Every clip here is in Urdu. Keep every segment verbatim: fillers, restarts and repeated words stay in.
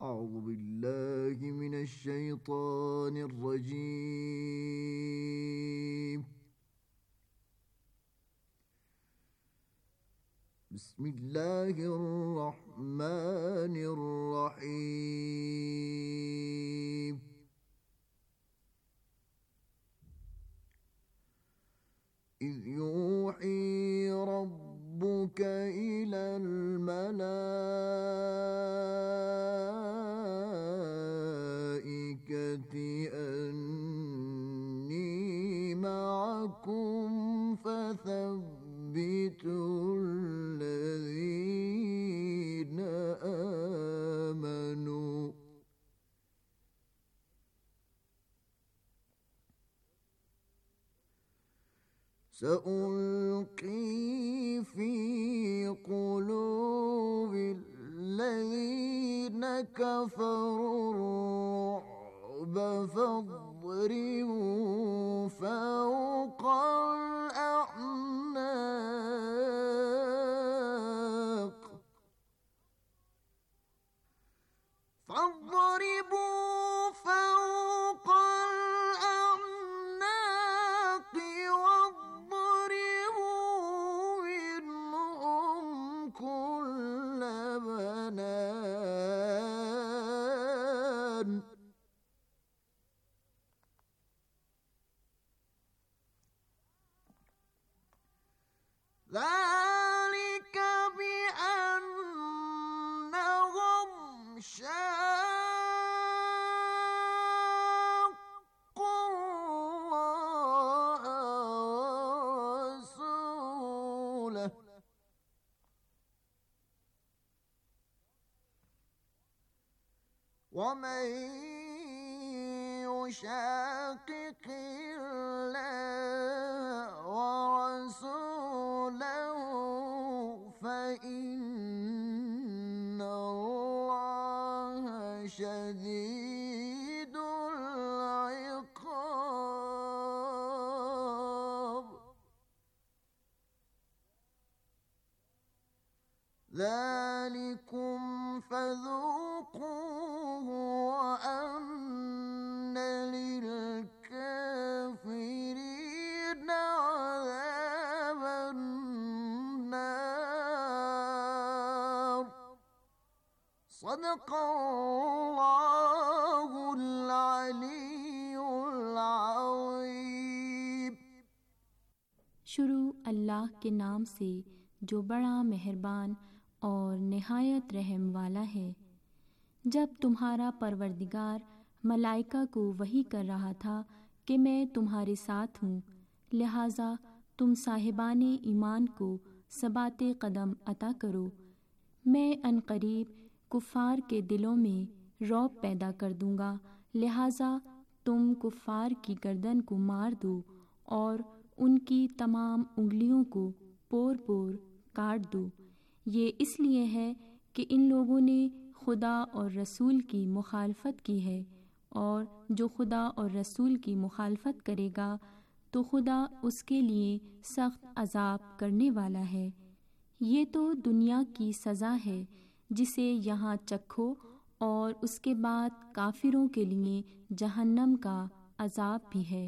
أعوذ بالله من الشيطان الرجيم. بسم الله الرحمن الرحيم. إذ يوحي ربك إلى الملائكة أني معكم فثبتوا الذين آمنوا. سألقي في قلوب الذين كفروا الرعب فاضربوا فوق الأعناق فاضربوا فوق الأعناق واضربوا منهم كل بنان. ذلك بأنهم شاقوا الله ورسوله ومن يشاقق الله ورسوله فإن الله شديد العقاب. ذلكم فذوقوه وأن للكافرين عذاب النار. صدق اللہ العلی العظیم. شروع اللہ کے نام سے جو بڑا مہربان اور نہایت رحم والا ہے. جب تمہارا پروردگار ملائکہ کو وحی کر رہا تھا کہ میں تمہارے ساتھ ہوں، لہٰذا تم صاحبان ایمان کو ثبات قدم عطا کرو. میں عنقریب کفار کے دلوں میں رعب پیدا کر دوں گا، لہٰذا تم کفار کی گردن کو مار دو اور ان کی تمام انگلیوں کو پور پور کاٹ دو. یہ اس لیے ہے کہ ان لوگوں نے خدا اور رسول کی مخالفت کی ہے، اور جو خدا اور رسول کی مخالفت کرے گا تو خدا اس کے لیے سخت عذاب کرنے والا ہے. یہ تو دنیا کی سزا ہے جسے یہاں چکھو، اور اس کے بعد کافروں کے لیے جہنم کا عذاب بھی ہے.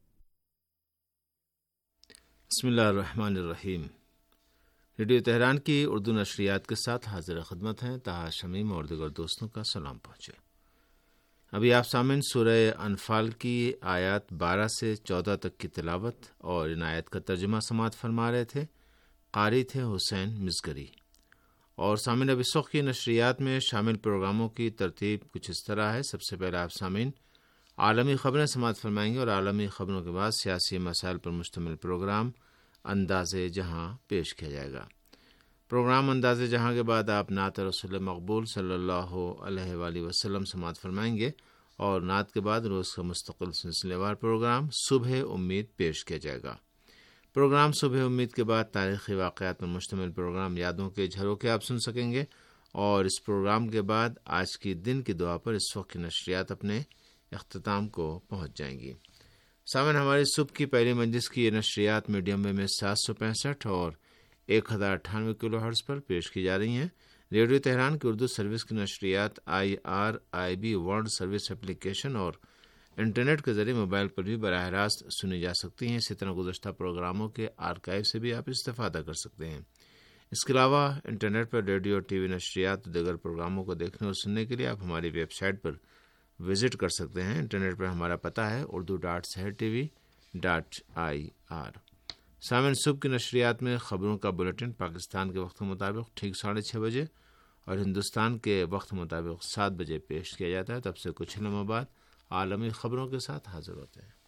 بسم اللہ الرحمن الرحیم. ریڈیو تہران کی اردو نشریات کے ساتھ حاضر خدمت ہیں طاہر شمیم اور دیگر دوستوں کا سلام پہنچے. ابھی آپ سامعین سورہ انفال کی آیات بارہ سے چودہ تک کی تلاوت اور ان آیات کا ترجمہ سماعت فرما رہے تھے. قاری تھے حسین مزگری. اور سامعین اب اس وقت کی نشریات میں شامل پروگراموں کی ترتیب کچھ اس طرح ہے. سب سے پہلے آپ سامعین عالمی خبریں سماعت فرمائیں گے، اور عالمی خبروں کے بعد سیاسی مسائل پر مشتمل پروگرام انداز جہاں پیش کیا جائے گا. پروگرام انداز جہاں کے بعد آپ نعت رسول مقبول صلی اللہ علیہ وآلہ وسلم سماعت فرمائیں گے، اور نعت کے بعد روز کا مستقل سلسلے وار پروگرام صبح امید پیش کیا جائے گا. پروگرام صبح امید کے بعد تاریخی واقعات پر مشتمل پروگرام یادوں کے جھروکے آپ سن سکیں گے، اور اس پروگرام کے بعد آج کی دن کی دعا پر اس وقت کی نشریات اپنے اختتام کو پہنچ جائیں گی. سامعین ہماری صبح کی پہلی مجلس کی یہ نشریات میڈیم ویو میں سات سو پینسٹھ اور ایک ہزار اٹھانوے کلو ہرٹز پر پیش کی جا رہی ہیں۔ ریڈیو تہران کی اردو سروس کی نشریات I R I B world service application اور انٹرنیٹ کے ذریعے موبائل پر بھی براہ راست سنی جا سکتی ہیں۔ اسی طرح گزشتہ پروگراموں کے آرکائیو سے بھی آپ استفادہ کر سکتے ہیں۔ اس کے علاوہ انٹرنیٹ پر ریڈیو ٹی وی نشریات دیگر پروگراموں کو دیکھنے اور سننے کے لیے آپ ہماری ویب سائٹ پر وزٹ کر سکتے ہیں۔ انٹرنیٹ پر ہمارا پتہ ہے Urdu dot Sahar T V dot I R. سامعین، صبح کی نشریات میں خبروں کا بلیٹن پاکستان کے وقت کے مطابق ٹھیک ساڑھے چھ بجے اور ہندوستان کے وقت مطابق سات بجے پیش کیا جاتا ہے۔ تب سے کچھ لمحوں بعد عالمی خبروں کے ساتھ حاضر ہوتے ہیں۔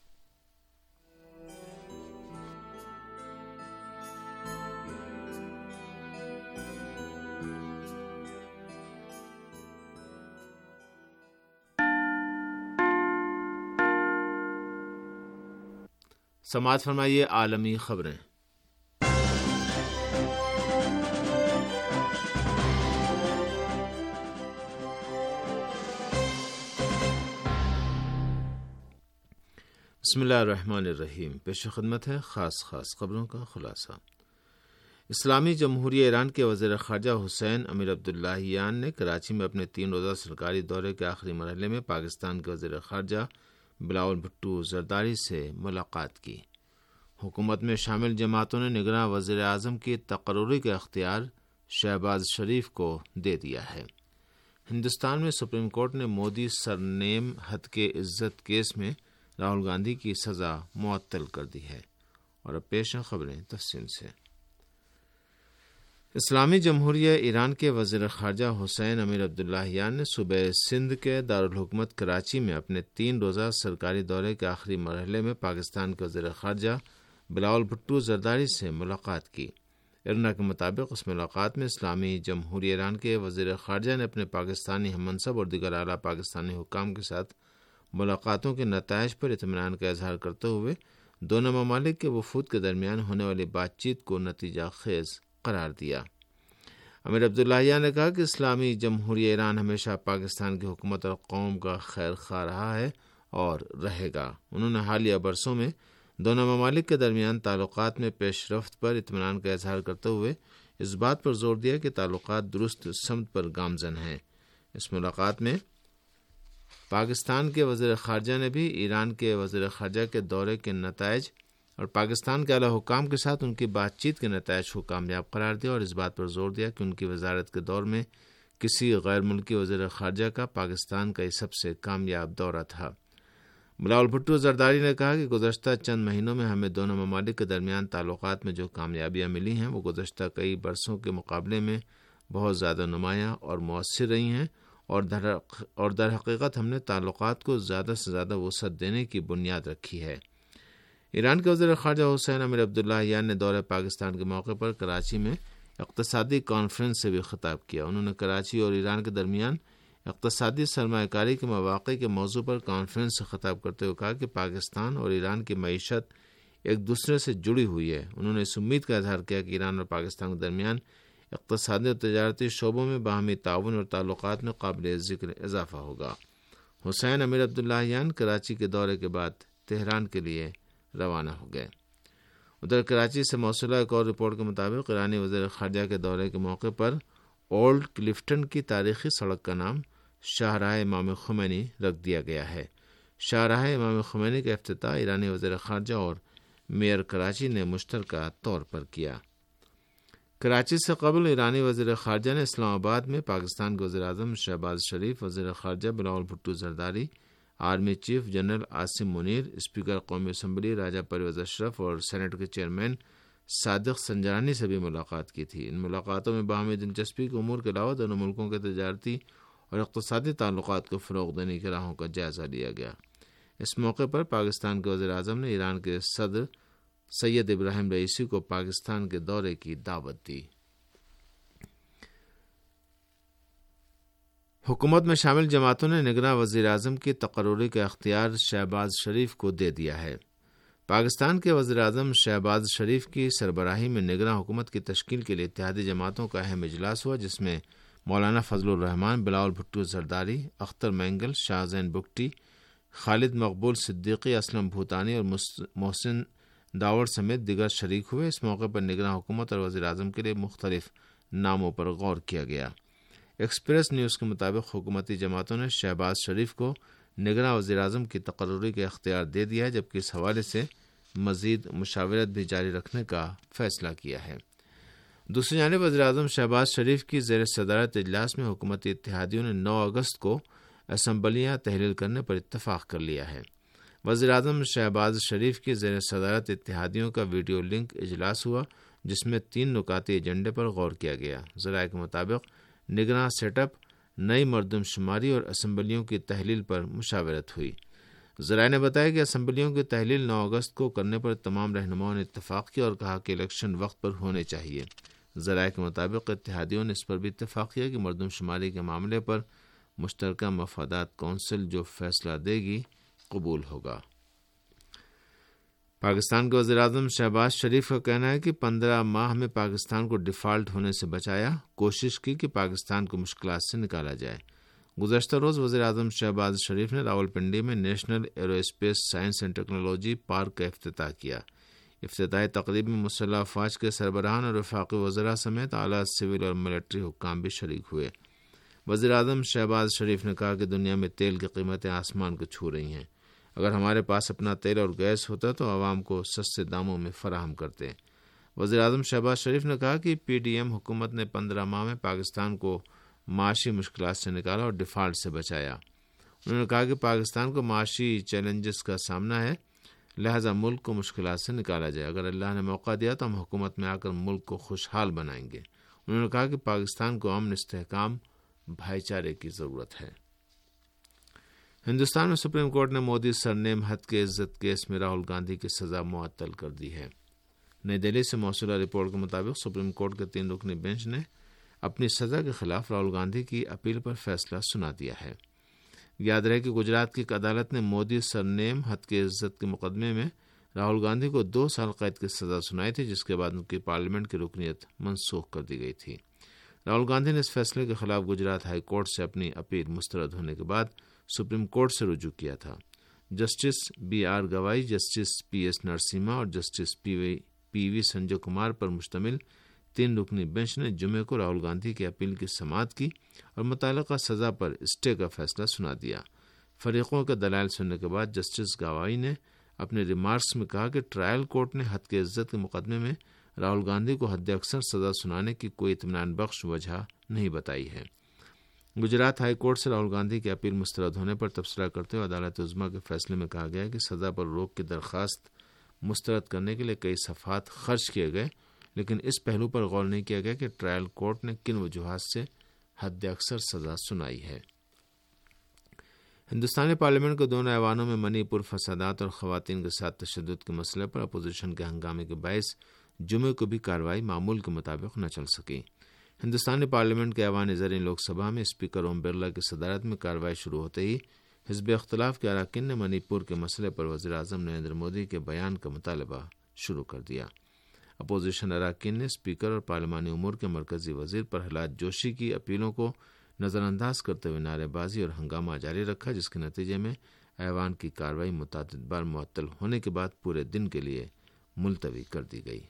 سماعت فرمائیے عالمی خبریں۔ بسم اللہ الرحمن الرحیم۔ پیش خدمت ہے خاص خاص خبروں کا خلاصہ۔ اسلامی جمہوریہ ایران کے وزیر خارجہ حسین امیر عبداللہیان نے کراچی میں اپنے تین روزہ سرکاری دورے کے آخری مرحلے میں پاکستان کے وزیر خارجہ بلاول بھٹو زرداری سے ملاقات کی۔ حکومت میں شامل جماعتوں نے نگراں وزیر اعظم کی تقرری کا اختیار شہباز شریف کو دے دیا ہے۔ ہندوستان میں سپریم کورٹ نے مودی سرنیم حد کے عزت کیس میں راہل گاندھی کی سزا معطل کر دی ہے۔ اور اب پیش ہیں خبریں تفصیل سے۔ اسلامی جمہوریہ ایران کے وزیر خارجہ حسین امیر عبداللہیان نے صوبہ سندھ کے دارالحکومت کراچی میں اپنے تین روزہ سرکاری دورے کے آخری مرحلے میں پاکستان کے وزیر خارجہ بلاول بھٹو زرداری سے ملاقات کی۔ ارنا کے مطابق اس ملاقات میں اسلامی جمہوریہ ایران کے وزیر خارجہ نے اپنے پاکستانی ہم منصب اور دیگر اعلیٰ پاکستانی حکام کے ساتھ ملاقاتوں کے نتائج پر اطمینان کا اظہار کرتے ہوئے دونوں ممالک کے وفود کے درمیان ہونے والی بات چیت کو نتیجہ خیز قرار دیا۔ امیر عبداللہیان نے کہا کہ اسلامی جمہوریہ ایران ہمیشہ پاکستان کی حکومت اور قوم کا خیر خواہ رہا ہے اور رہے گا۔ انہوں نے حالیہ برسوں میں دونوں ممالک کے درمیان تعلقات میں پیش رفت پر اطمینان کا اظہار کرتے ہوئے اس بات پر زور دیا کہ تعلقات درست سمت پر گامزن ہیں۔ اس ملاقات میں پاکستان کے وزیر خارجہ نے بھی ایران کے وزیر خارجہ کے دورے کے نتائج اور پاکستان کے اعلیٰ حکام کے ساتھ ان کی بات چیت کے نتائج کو کامیاب قرار دیا اور اس بات پر زور دیا کہ ان کی وزارت کے دور میں کسی غیر ملکی وزیر خارجہ کا پاکستان کا یہ سب سے کامیاب دورہ تھا۔ بلاول بھٹو زرداری نے کہا کہ گزشتہ چند مہینوں میں ہمیں دونوں ممالک کے درمیان تعلقات میں جو کامیابیاں ملی ہیں وہ گزشتہ کئی برسوں کے مقابلے میں بہت زیادہ نمایاں اور مؤثر رہی ہیں اور در اور در حقیقت ہم نے تعلقات کو زیادہ سے زیادہ وسعت دینے کی بنیاد رکھی ہے۔ ایران کے وزیر خارجہ حسین امیر عبداللہیان نے دورہ پاکستان کے موقع پر کراچی میں اقتصادی کانفرنس سے بھی خطاب کیا۔ انہوں نے کراچی اور ایران کے درمیان اقتصادی سرمایہ کاری کے مواقع کے موضوع پر کانفرنس سے خطاب کرتے ہوئے کہا کہ پاکستان اور ایران کی معیشت ایک دوسرے سے جڑی ہوئی ہے۔ انہوں نے اس امید کا اظہار کیا کہ ایران اور پاکستان کے درمیان اقتصادی اور تجارتی شعبوں میں باہمی تعاون اور تعلقات میں قابل ذکر اضافہ ہوگا۔ حسین امیر عبداللہیان کراچی کے دورے کے بعد تہران کے لیے روانہ ہو گئے۔ ادھر کراچی سے موصولہ ایک اور رپورٹ کے مطابق ایرانی وزیر خارجہ کے دورے کے موقع پر اولڈ کلفٹن کی تاریخی سڑک کا نام شاہراہ امام خمینی رکھ دیا گیا ہے۔ شاہراہ امام خمینی کا افتتاح ایرانی وزیر خارجہ اور میئر کراچی نے مشترکہ طور پر کیا۔ کراچی سے قبل ایرانی وزیر خارجہ نے اسلام آباد میں پاکستان کے وزیر اعظم شہباز شریف، وزیر خارجہ Bilawal Bhutto Zardari, army chief general Asim Munir, speaker قومی اسمبلی راجہ پرویز اشرف اور سینٹ کے چیئرمین صادق سنجرانی سے بھی ملاقات کی تھی۔ ان ملاقاتوں میں باہمی دلچسپی کے امور کے علاوہ دونوں ملکوں کے تجارتی اور اقتصادی تعلقات کو فروغ دینے کی راہوں کا جائزہ لیا گیا۔ اس موقع پر پاکستان کے وزیر اعظم نے ایران کے صدر سید ابراہیم رئیسی کو پاکستان کے دورے کی دعوت دی۔ حکومت میں شامل جماعتوں نے نگراں وزیر اعظم کی تقرری کا اختیار شہباز شریف کو دے دیا ہے۔ پاکستان کے وزیر اعظم شہباز شریف کی سربراہی میں نگراں حکومت کی تشکیل کے لیے اتحادی جماعتوں کا اہم اجلاس ہوا، جس میں مولانا فضل الرحمان، بلاول بھٹو زرداری، اختر مینگل، شاہ زین بگٹی، خالد مقبول صدیقی، اسلم بھوتانی اور محسن داور سمیت دیگر شریک ہوئے۔ اس موقع پر نگراں حکومت اور وزیر اعظم کے لیے مختلف ناموں پر غور کیا گیا۔ ایکسپریس نیوز کے مطابق حکومتی جماعتوں نے شہباز شریف کو نگراں وزیر اعظم کی تقرری کا اختیار دے دیا ہے، جبکہ اس حوالے سے مزید مشاورت بھی جاری رکھنے کا فیصلہ کیا ہے۔ دوسری جانب وزیر اعظم شہباز شریف کی زیر صدارت اجلاس میں حکومتی اتحادیوں نے نو اگست کو اسمبلیاں تحلیل کرنے پر اتفاق کر لیا ہے۔ وزیر اعظم شہباز شریف کی زیر صدارت اتحادیوں کا ویڈیو لنک اجلاس ہوا، جس میں تین نکاتی ایجنڈے پر غور کیا گیا۔ ذرائع کے مطابق نگراں سیٹ اپ، نئی مردم شماری اور اسمبلیوں کی تحلیل پر مشاورت ہوئی۔ ذرائع نے بتایا کہ اسمبلیوں کی تحلیل نو اگست کو کرنے پر تمام رہنماؤں نے اتفاق کیا اور کہا کہ الیکشن وقت پر ہونے چاہیے۔ ذرائع کے مطابق اتحادیوں نے اس پر بھی اتفاق کیا کہ مردم شماری کے معاملے پر مشترکہ مفادات کونسل جو فیصلہ دے گی قبول ہوگا۔ پاکستان کے وزیر اعظم شہباز شریف کا کہنا ہے کہ پندرہ ماہ میں پاکستان کو ڈیفالٹ ہونے سے بچایا، کوشش کی کہ پاکستان کو مشکلات سے نکالا جائے۔ گزشتہ روز وزیر اعظم شہباز شریف نے راولپنڈی میں national aerospace science and technology park کا افتتاح کیا۔ افتتاحی تقریب میں مسلح افواج کے سربراہان اور وفاقی وزراء سمیت اعلیٰ سول اور ملٹری حکام بھی شریک ہوئے۔ وزیر اعظم شہباز شریف نے کہا کہ دنیا میں تیل کی قیمتیں آسمان کو چھو رہی ہیں۔ اگر ہمارے پاس اپنا تیل اور گیس ہوتا تو عوام کو سستے داموں میں فراہم کرتے۔ وزیر اعظم شہباز شریف نے کہا کہ پی ڈی ایم حکومت نے پندرہ ماہ میں پاکستان کو معاشی مشکلات سے نکالا اور ڈیفالٹ سے بچایا۔ انہوں نے کہا کہ پاکستان کو معاشی چیلنجز کا سامنا ہے، لہذا ملک کو مشکلات سے نکالا جائے۔ اگر اللہ نے موقع دیا تو ہم حکومت میں آ کر ملک کو خوشحال بنائیں گے۔ انہوں نے کہا کہ پاکستان کو امن، استحکام، بھائی چارے کی ضرورت ہے۔ ہندوستان میں سپریم کورٹ نے مودی سرنیم ہتک عزت کیس میں راہل گاندھی کی سزا معطل کر دی ہے۔ نئی دہلی سے موصولہ رپورٹ کے مطابق سپریم کورٹ کے تین رکنی بینچ نے اپنی سزا کے خلاف راہل گاندھی کی اپیل پر فیصلہ سنا دیا ہے۔ یاد رہے کہ گجرات کی ایک عدالت نے مودی سرنیم ہتک عزت کے مقدمے میں راہل گاندھی کو دو سال قید کی سزا سنائی تھی، جس کے بعد ان کی پارلیمنٹ کی رکنیت منسوخ کر دی گئی تھی۔ راہل گاندھی نے اس فیصلے کے خلاف گجرات ہائی کورٹ سے اپنی اپیل مسترد ہونے کے بعد سپریم کورٹ سے رجوع کیا تھا۔ Justice B R Gavai, justice P S Narasimha اور justice P V P V Sanjay Kumar پر مشتمل تین رکنی بینچ نے جمعے کو راہل گاندھی کی اپیل کی سماعت کی اور متعلقہ سزا پر اسٹے کا فیصلہ سنا دیا۔ فریقوں کے دلائل سننے کے بعد جسٹس گوائی نے اپنے ریمارکس میں کہا کہ ٹرائل کورٹ نے ہتک عزت کے مقدمے میں راہل گاندھی کو حد اکثر سزا سنانے کی کوئی اطمینان بخش وجہ نہیں بتائی ہے۔ گجرات ہائی کورٹ سے راہل گاندھی کی اپیل مسترد ہونے پر تبصرہ کرتے ہوئے عدالت عظمیٰ کے فیصلے میں کہا گیا کہ سزا پر روک کی درخواست مسترد کرنے کے لیے کئی صفحات خرچ کیے گئے، لیکن اس پہلو پر غور نہیں کیا گیا کہ ٹرائل کورٹ نے کن وجوہات سے حد اکثر سزا سنائی ہے۔ ہندوستانی پارلیمنٹ کے دونوں ایوانوں میں منی پور فسادات اور خواتین کے ساتھ تشدد کے مسئلے پر اپوزیشن کے ہنگامے کے باعث جمعے کو بھی کارروائی معمول کے مطابق نہ چل سکی۔ ہندوستانی پارلیمنٹ کے ایوان زرعی لوک سبھا میں اسپیکر اوم برلا کی صدارت میں کارروائی شروع ہوتے ہی حزب اختلاف کے اراکین نے منی پور کے مسئلے پر وزیر اعظم نریندر مودی کے بیان کا مطالبہ شروع کر دیا۔ اپوزیشن اراکین نے اسپیکر اور پارلیمانی امور کے مرکزی وزیر پرہلاد جوشی کی اپیلوں کو نظر انداز کرتے ہوئے نعرے بازی اور ہنگامہ جاری رکھا، جس کے نتیجے میں ایوان کی کارروائی متعدد بار معطل ہونے کے بعد پورے دن کے لیے ملتوی کر دی گئی۔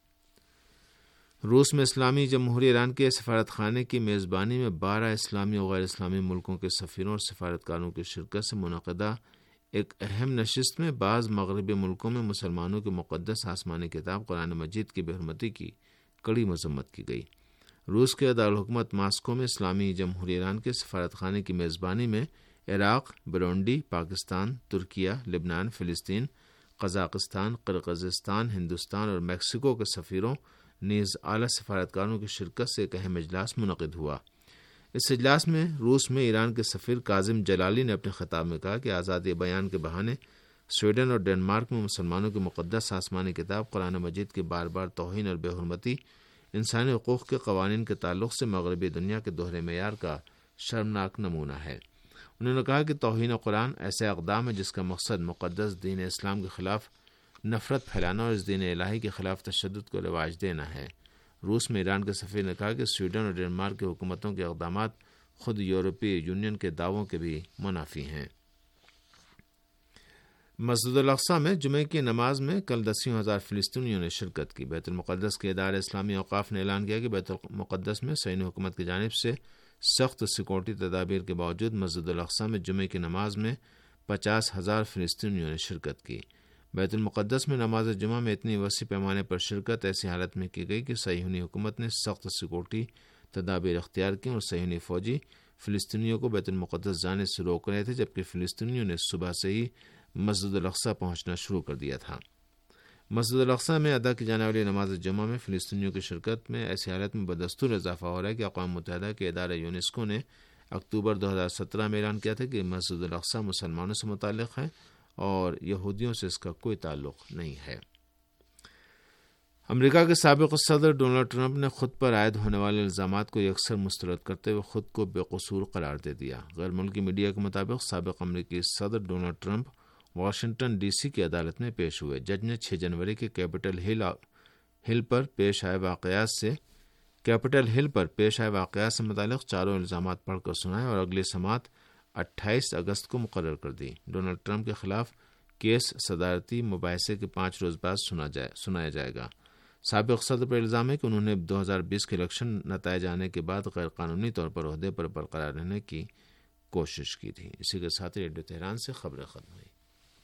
روس میں اسلامی جمہوریہ ایران کے سفارت خانے کی میزبانی میں بارہ اسلامی اور غیر اسلامی ملکوں کے سفیروں اور سفارتکاروں کی شرکت سے منعقدہ ایک اہم نشست میں بعض مغربی ملکوں میں مسلمانوں کی مقدس آسمانی کتاب قرآن مجید کی بے حرمتی کی کڑی مذمت کی گئی۔ روس کے دارالحکومت ماسکو میں اسلامی جمہوریہ ایران کے سفارت خانے کی میزبانی میں عراق، برونڈی، پاکستان، ترکیہ، لبنان، فلسطین، قزاقستان، قرقیزستان، ہندوستان اور میکسیکو کے سفیروں نیز اعلیٰ سفارتکاروں کی شرکت سے ایک اہم اجلاس منعقد ہوا۔ اس اجلاس میں روس میں ایران کے سفیر کاظم جلالی نے اپنے خطاب میں کہا کہ آزادی بیان کے بہانے سویڈن اور ڈنمارک میں مسلمانوں کی مقدس آسمانی کتاب قرآن مجید کی بار بار توہین اور بے حرمتی انسانی حقوق کے قوانین کے تعلق سے مغربی دنیا کے دوہرے معیار کا شرمناک نمونہ ہے۔ انہوں نے کہا کہ توہین قرآن ایسے اقدام ہے جس کا مقصد مقدس دین اسلام کے خلاف نفرت پھیلانا اور اس دین الہی کے خلاف تشدد کو رواج دینا ہے۔ روس میں ایران کے سفیر نے کہا کہ سویڈن اور ڈنمارک کی حکومتوں کے اقدامات خود یورپی یونین کے دعووں کے بھی منافی ہیں۔ مسجد الاقصی میں جمعے کی نماز میں کل دسیوں ہزار فلسطینیوں نے شرکت کی۔ بیت المقدس کے ادارے اسلامی اوقاف نے اعلان کیا کہ بیت المقدس میں صہیونی حکومت کی جانب سے سخت سیکورٹی تدابیر کے باوجود مسجد الاقصی میں جمعے کی نماز میں پچاس ہزار فلسطینیوں نے شرکت کی۔ بیت المقدس میں نماز جمعہ میں اتنی وسیع پیمانے پر شرکت ایسی حالت میں کی گئی کہ صہیونی حکومت نے سخت سیکورٹی تدابیر اختیار کی اور صہیونی فوجی فلسطینیوں کو بیت المقدس جانے سے روک رہے تھے، جبکہ فلسطینیوں نے صبح سے ہی مسجد الاقصی پہنچنا شروع کر دیا تھا۔ مسجد الاقصی میں ادا کی جانے والی نماز جمعہ میں فلسطینیوں کی شرکت میں ایسی حالت میں بدستور اضافہ ہو رہا ہے کہ اقوام متحدہ کے ادارہ یونیسکو نے اکتوبر دو ہزار سترہ میں اعلان کیا تھا کہ مسجد الاقصی مسلمانوں سے متعلق ہے اور یہودیوں سے اس کا کوئی تعلق نہیں ہے۔ امریکہ کے سابق صدر ڈونلڈ ٹرمپ نے خود پر عائد ہونے والے الزامات کو یکسر مسترد کرتے ہوئے خود کو بے قصور قرار دے دیا۔ غیر ملکی میڈیا کے مطابق سابق امریکی صدر Donald Trump Washington D C کی عدالت میں پیش ہوئے۔ جج نے چھ جنوری کے کیپٹل ہل ہل پر پیش آئے واقعات سے کیپٹل ہل پر پیش آئے واقعات سے متعلق چاروں الزامات پڑھ کر سنائے اور اگلی سماعت اٹھائیس اگست کو مقرر کر دی۔ ڈونلڈ ٹرمپ کے خلاف کیس صدارتی مباحثے کے پانچ روز بعد سنا جائے سنایا جائے گا۔ سابق صدر پر الزام ہے کہ انہوں نے دو ہزار بیس کے الیکشن نتائج آنے کے بعد غیر قانونی طور پر عہدے پر برقرار رہنے کی کوشش کی تھی۔ اسی کے ساتھ ریڈیو تہران سے خبریں ختم ہوئی۔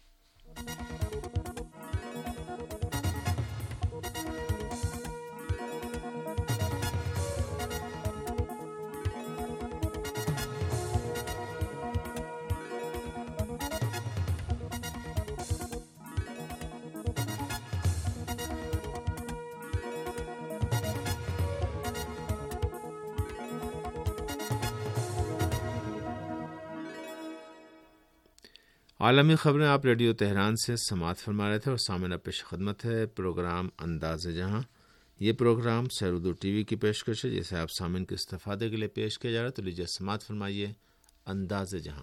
عالمی خبریں آپ ریڈیو تہران سے سماعت فرما رہے تھے اور سامعین پیش خدمت ہے پروگرام انداز جہاں۔ یہ پروگرام سیر اردو ٹی وی کی پیشکش ہے جسے آپ سامعین کے استفادے کے لیے پیش کیا جا رہا ہے، تو لیجیے سماعت فرمائیے انداز جہاں۔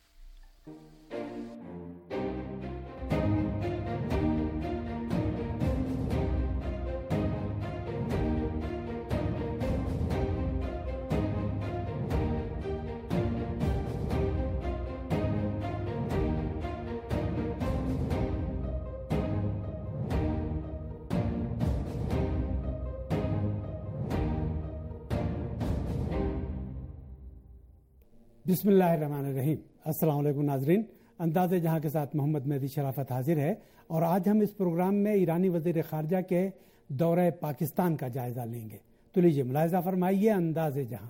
بسم اللہ الرحمن الرحیم۔ السلام علیکم ناظرین، انداز جہاں کے ساتھ محمد مہدی شرافت حاضر ہے، اور آج ہم اس پروگرام میں ایرانی وزیر خارجہ کے دورہ پاکستان کا جائزہ لیں گے۔ تو لیجیے ملاحظہ فرمائیے انداز جہاں۔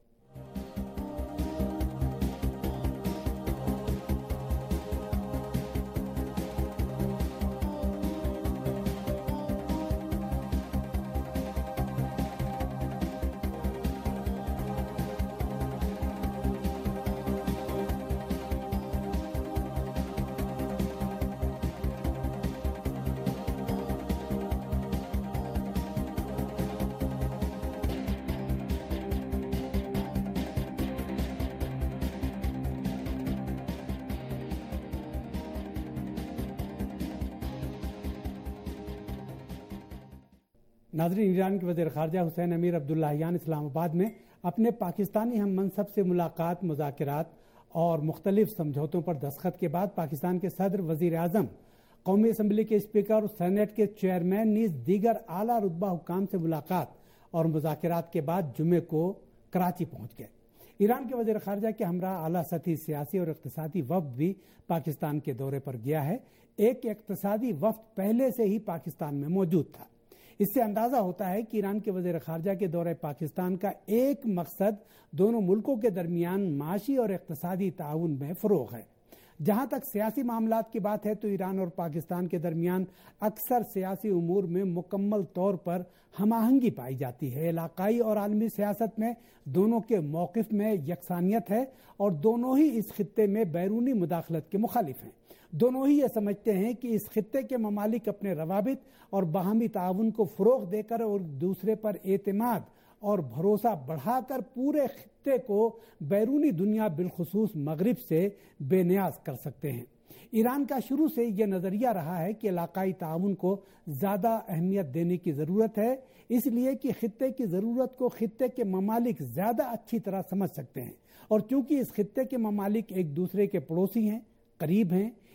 ناظرین، ایران کے وزیر خارجہ حسین امیر عبداللہیان اسلام آباد میں اپنے پاکستانی ہم منصب سے ملاقات، مذاکرات اور مختلف سمجھوتوں پر دستخط کے بعد پاکستان کے صدر، وزیر اعظم، قومی اسمبلی کے اسپیکر اور سینیٹ کے چیئرمین نیز دیگر اعلیٰ رتبہ حکام سے ملاقات اور مذاکرات کے بعد جمعے کو کراچی پہنچ گئے۔ ایران کے وزیر خارجہ کے ہمراہ اعلیٰ سطحی سیاسی اور اقتصادی وفد بھی پاکستان کے دورے پر گیا ہے۔ ایک اقتصادی وفد پہلے سے ہی پاکستان میں موجود تھا۔ اس سے اندازہ ہوتا ہے کہ ایران کے وزیر خارجہ کے دورہ پاکستان کا ایک مقصد دونوں ملکوں کے درمیان معاشی اور اقتصادی تعاون میں فروغ ہے۔ جہاں تک سیاسی معاملات کی بات ہے تو ایران اور پاکستان کے درمیان اکثر سیاسی امور میں مکمل طور پر ہم آہنگی پائی جاتی ہے۔ علاقائی اور عالمی سیاست میں دونوں کے موقف میں یکسانیت ہے اور دونوں ہی اس خطے میں بیرونی مداخلت کے مخالف ہیں۔ دونوں ہی یہ سمجھتے ہیں کہ اس خطے کے ممالک اپنے روابط اور باہمی تعاون کو فروغ دے کر اور دوسرے پر اعتماد اور بھروسہ بڑھا کر پورے خطے کو بیرونی دنیا بالخصوص مغرب سے بے نیاز کر سکتے ہیں۔ ایران کا شروع سے یہ نظریہ رہا ہے کہ علاقائی تعاون کو زیادہ اہمیت دینے کی ضرورت ہے، اس لیے کہ خطے کی ضرورت کو خطے کے ممالک زیادہ اچھی طرح سمجھ سکتے ہیں، اور چونکہ اس خطے کے ممالک ایک دوسرے کے پڑوسی ہیں، قریب ہیں،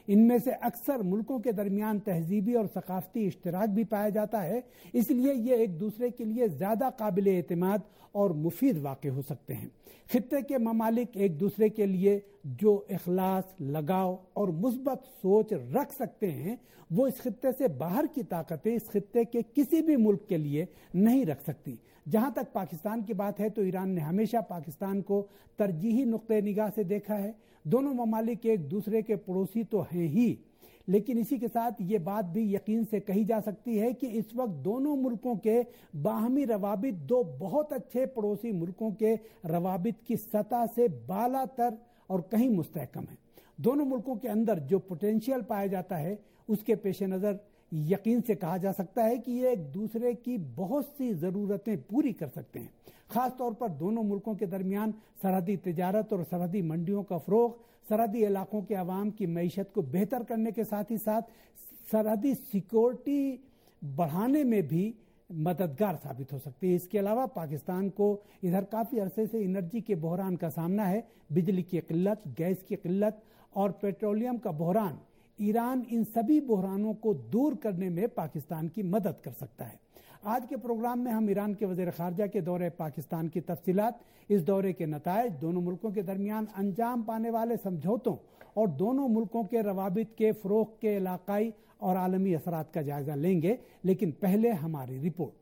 ان میں سے اکثر ملکوں کے درمیان تہذیبی اور ثقافتی اشتراک بھی پایا جاتا ہے، اس لیے یہ ایک دوسرے کے لیے زیادہ قابل اعتماد اور مفید واقع ہو سکتے ہیں۔ خطے کے ممالک ایک دوسرے کے لیے جو اخلاص، لگاؤ اور مثبت سوچ رکھ سکتے ہیں، وہ اس خطے سے باہر کی طاقتیں اس خطے کے کسی بھی ملک کے لیے نہیں رکھ سکتی۔ جہاں تک پاکستان کی بات ہے تو ایران نے ہمیشہ پاکستان کو ترجیحی نقطۂ نگاہ سے دیکھا ہے۔ دونوں ممالک ایک دوسرے کے پڑوسی تو ہیں ہی، لیکن اسی کے ساتھ یہ بات بھی یقین سے کہی جا سکتی ہے کہ اس وقت دونوں ملکوں کے باہمی روابط دو بہت اچھے پڑوسی ملکوں کے روابط کی سطح سے بالا تر اور کہیں مستحکم ہیں۔ دونوں ملکوں کے اندر جو پوٹینشیل پایا جاتا ہے اس کے پیش نظر یقین سے کہا جا سکتا ہے کہ یہ ایک دوسرے کی بہت سی ضرورتیں پوری کر سکتے ہیں۔ خاص طور پر دونوں ملکوں کے درمیان سرحدی تجارت اور سرحدی منڈیوں کا فروغ سرحدی علاقوں کے عوام کی معیشت کو بہتر کرنے کے ساتھ ہی ساتھ سرحدی سیکورٹی بڑھانے میں بھی مددگار ثابت ہو سکتی ہے۔ اس کے علاوہ پاکستان کو ادھر کافی عرصے سے انرجی کے بحران کا سامنا ہے، بجلی کی قلت، گیس کی قلت اور پیٹرولیم کا بحران۔ ایران ان سبھی بحرانوں کو دور کرنے میں پاکستان کی مدد کر سکتا ہے۔ آج کے پروگرام میں ہم ایران کے وزیر خارجہ کے دورے پاکستان کی تفصیلات، اس دورے کے نتائج، دونوں ملکوں کے درمیان انجام پانے والے سمجھوتوں اور دونوں ملکوں کے روابط کے فروغ کے علاقائی اور عالمی اثرات کا جائزہ لیں گے، لیکن پہلے ہماری رپورٹ۔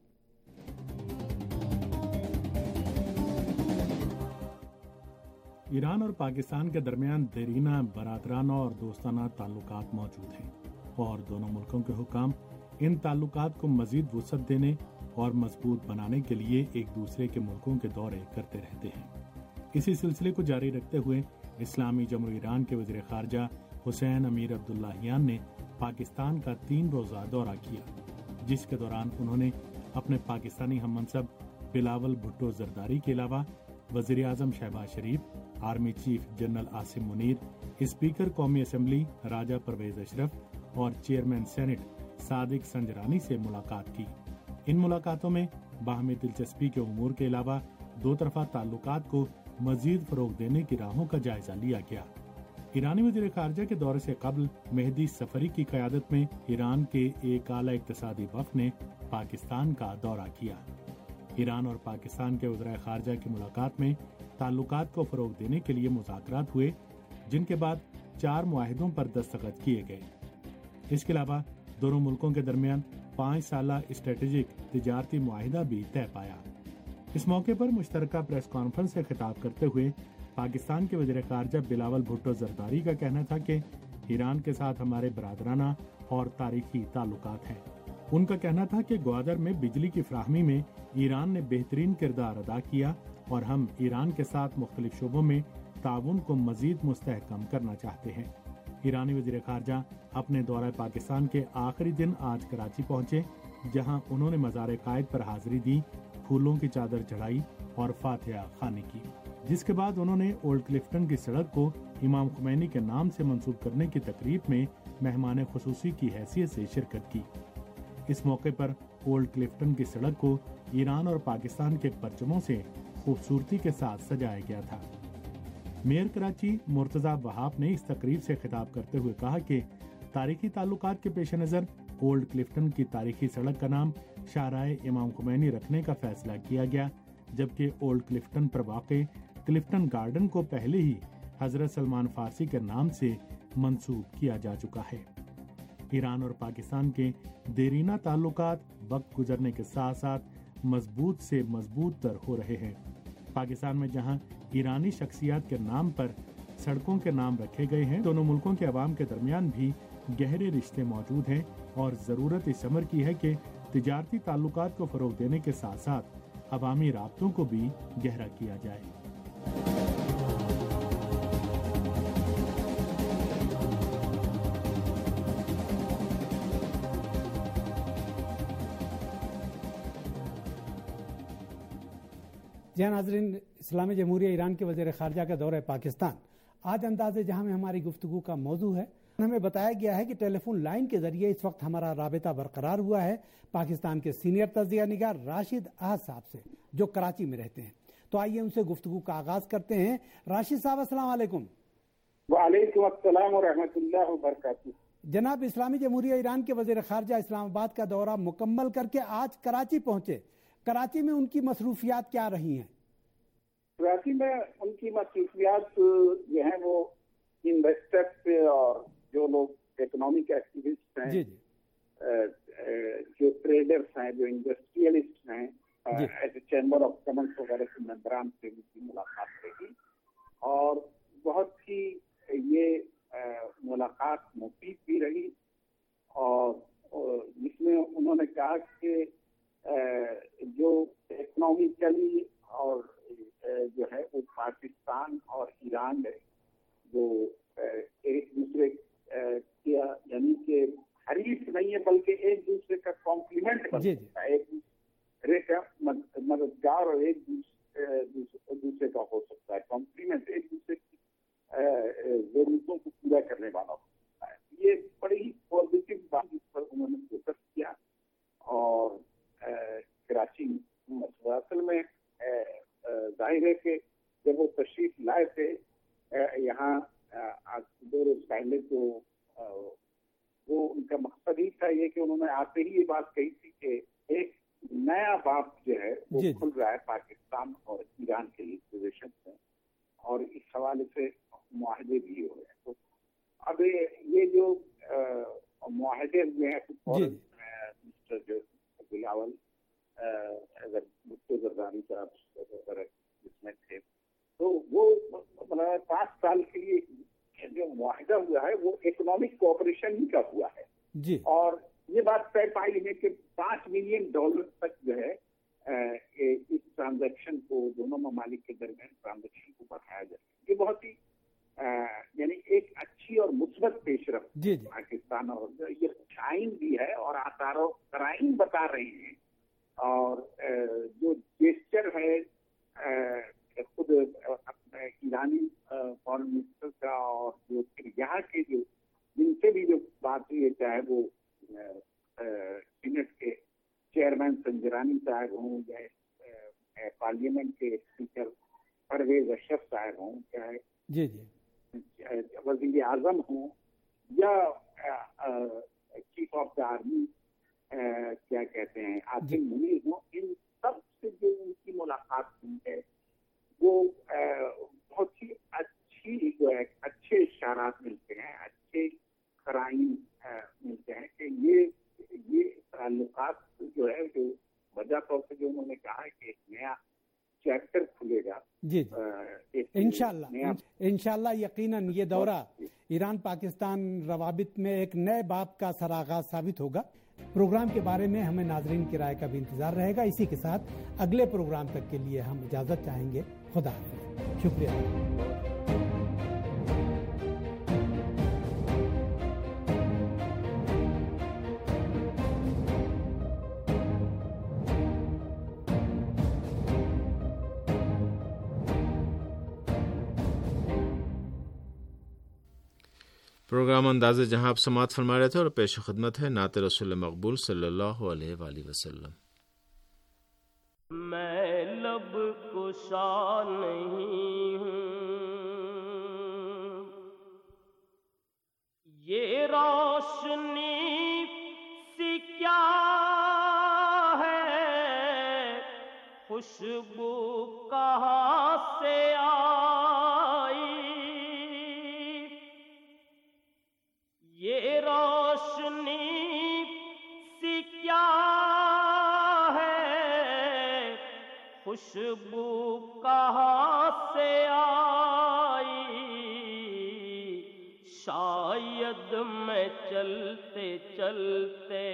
ایران اور پاکستان کے درمیان دیرینہ برادرانہ اور دوستانہ تعلقات موجود ہیں اور دونوں ملکوں کے حکام ان تعلقات کو مزید وسعت دینے اور مضبوط بنانے کے لیے ایک دوسرے کے ملکوں کے دورے کرتے رہتے ہیں۔ اسی سلسلے کو جاری رکھتے ہوئے اسلامی جمہوریہ ایران کے وزیر خارجہ حسین امیر عبداللہیان نے پاکستان کا تین روزہ دورہ کیا، جس کے دوران انہوں نے اپنے پاکستانی ہم منصب بلاول بھٹو زرداری کے علاوہ وزیر اعظم Shehbaz Sharif, army chief general Asim Munir, speaker قومی اسمبلی راجہ پرویز اشرف اور چیئرمین سینٹ صادق سنجرانی سے ملاقات کی۔ ان ملاقاتوں میں باہمی دلچسپی کے امور کے علاوہ دو طرفہ تعلقات کو مزید فروغ دینے کی راہوں کا جائزہ لیا گیا۔ ایرانی وزیر خارجہ کے دورے سے قبل مہدی سفری کی قیادت میں ایران کے ایک اعلیٰ اقتصادی وفد نے پاکستان کا دورہ کیا۔ ایران اور پاکستان کے وزرائے خارجہ کی ملاقات میں تعلقات کو فروغ دینے کے لیے مذاکرات ہوئے، جن کے بعد چار معاہدوں پر دستخط کیے گئے۔ اس کے علاوہ دونوں ملکوں کے درمیان پانچ سالہ اسٹریٹجک تجارتی معاہدہ بھی طے پایا۔ اس موقع پر مشترکہ پریس کانفرنس سے خطاب کرتے ہوئے پاکستان کے وزیر خارجہ بلاول بھٹو زرداری کا کہنا تھا کہ ایران کے ساتھ ہمارے برادرانہ اور تاریخی تعلقات ہیں۔ ان کا کہنا تھا کہ گوادر میں بجلی کی فراہمی میں ایران نے بہترین کردار ادا کیا اور ہم ایران کے ساتھ مختلف شعبوں میں تعاون کو مزید مستحکم کرنا چاہتے ہیں۔ ایرانی وزیر خارجہ اپنے دورہ پاکستان کے آخری دن آج کراچی پہنچے، جہاں انہوں نے مزار قائد پر حاضری دی، پھولوں کی چادر چڑھائی اور فاتحہ خوانی کی، جس کے بعد انہوں نے اولڈ کلفٹن کی سڑک کو امام خمینی کے نام سے منسوب کرنے کی تقریب میں مہمان خصوصی کی حیثیت سے شرکت کی۔ اس موقع پر اولڈ کلفٹن کی سڑک کو ایران اور پاکستان کے پرچموں سے خوبصورتی کے ساتھ سجایا گیا تھا۔ میئر کراچی مرتضی وہاب نے اس تقریب سے خطاب کرتے ہوئے کہا کہ تاریخی تعلقات کے پیش نظر اولڈ کلفٹن کی تاریخی سڑک کا نام شاہراہ امام خمینی رکھنے کا فیصلہ کیا گیا، جبکہ اولڈ کلفٹن پر واقع کلفٹن گارڈن کو پہلے ہی حضرت سلمان فارسی کے نام سے منسوب کیا جا چکا ہے۔ ایران اور پاکستان کے دیرینہ تعلقات وقت گزرنے کے ساتھ ساتھ مضبوط سے مضبوط تر ہو رہے ہیں۔ پاکستان میں جہاں ایرانی شخصیات کے نام پر سڑکوں کے نام رکھے گئے ہیں، دونوں ملکوں کے عوام کے درمیان بھی گہرے رشتے موجود ہیں اور ضرورت اس امر کی ہے کہ تجارتی تعلقات کو فروغ دینے کے ساتھ ساتھ عوامی رابطوں کو بھی گہرا کیا جائے۔ جی ناظرین، اسلامی جمہوریہ ایران کے وزیر خارجہ کا دورہ پاکستان آج انداز جہاں میں ہماری گفتگو کا موضوع ہے۔ ہمیں بتایا گیا ہے کہ ٹیلی فون لائن کے ذریعے اس وقت ہمارا رابطہ برقرار ہوا ہے پاکستان کے سینئر تجزیہ نگار راشد احد صاحب سے، جو کراچی میں رہتے ہیں۔ تو آئیے ان سے گفتگو کا آغاز کرتے ہیں۔ راشد صاحب السلام علیکم۔ وعلیکم السلام ورحمۃ اللہ وبرکاتہ۔ جناب، اسلامی جمہوریہ ایران کے وزیر خارجہ اسلام آباد کا دورہ مکمل کر کے آج کراچی پہنچے، کراچی میں ان کی مصروفیات کیا رہی ہیں؟ کراچی میں ان کی مصروفیات جو ہیں وہ انویسٹرز اور جو لوگ اکنامک ایکٹیوسٹ ہیں، جی جی جو ٹریڈرز ہیں، جو انڈسٹریلسٹ ہیں، ایسے چیمبر آف کامرس وغیرہ کے ممبران سے ان کی ملاقات رہی اور بہت ہی یہ ملاقات مفید بھی رہی، اور جس میں انہوں نے کہا کہ جو اکنامیکلی اور جو ہے وہ پاکستان اور ایران ہے وہ ایک دوسرے کیا یعنی کہ حریف نہیں ہے بلکہ ایک دوسرے کا کمپلیمنٹ بن سکتا ہے، ایک دوسرے کا مددگار اور ایک دوسرے کا ہو سکتا ہے کمپلیمنٹ، ایک دوسرے کی ضرورتوں کو پورا کرنے والا ہو سکتا ہے۔ یہ بڑی ہی پازیٹیو بات جس پر انہوں نے فوکس کیا، اور کراچی اصل میں ظاہر ہے کہ جب وہ تشریف لائے تھے یہاں آج دو روز پہلے، تو وہ ان کا مقصد ہی تھا یہ کہ انہوں نے آتے ہی یہ بات کہی تھی کہ ایک نیا باب جو ہے وہ کھل رہا ہے پاکستان اور ایران کے لیے پوزیشن سے، اور اس حوالے سے معاہدے بھی ہو رہے ہیں۔ تو اب یہ جو معاہدے ہوئے ہیں مسٹر جو بلاول بھٹو زرداری صاحب جس میں تھے، تو وہ مطلب پانچ سال کے لیے جو معاہدہ ہوا ہے وہ اکنامک کوآپریشن ہی کا ہوا ہے جی، اور یہ بات طے پائی ہے کہ پانچ ملین ڈالر تک جو ہے اس ٹرانزیکشن کو دونوں ممالک کے درمیان ٹرانزیکشن کو بڑھایا جائے۔ یہ بہت ہی یعنی ایک اچھی اور مثبت پیش رفت جی جی پاکستان، اور یہ شائن بھی ہے اور آثار و قرائن بتا رہے ہیں، اور جو جیسچر ہے خود ایرانی فارن منسٹر کا اور جو یہاں کے جو جن سے بھی جو بات ہوئی ہے، چاہے وہ سینٹ کے چیئرمین سنجرانی صاحب ہوں، یا پارلیمنٹ کے اسپیکر پرویز اشرف صاحب ہوں، چاہے جی جی وزیر اعظم ہوں، یا چیف آف دا آرمی کیا کہتے ہیں عاصم منیر ہوں، ان سب سے جو ان کی ملاقات ہوئی ہے وہ بہت ہی اچھی جو ہے اچھے اشارات ملتے ہیں، اچھے قرائن ملتے ہیں کہ یہ یہ تعلقات جو ہے جو وجہ طور سے جو انہوں نے کہا ہے کہ ایک نیا چیپٹر کھلے گا۔ جی جی انشاءاللہ انشاءاللہ یقیناً یہ دورہ ایران پاکستان روابط میں ایک نئے باب کا سراغاز ثابت ہوگا۔ پروگرام کے بارے میں ہمیں ناظرین کی رائے کا بھی انتظار رہے گا۔ اسی کے ساتھ اگلے پروگرام تک کے لیے ہم اجازت چاہیں گے۔ خدا حافظ، شکریہ۔ پروگرام انداز جہاں آپ سماعت فرما رہے تھے، اور پیش خدمت ہے نعت رسول مقبول صلی اللہ علیہ وآلہ وسلم۔ میں لب کشا نہیں ہوں، یہ روشنی سی کیا ہے، خوشبو کہاں سے آئی، یہ روشنی سی کیا ہے، خوشبو کہاں سے آئی، شاید میں چلتے چلتے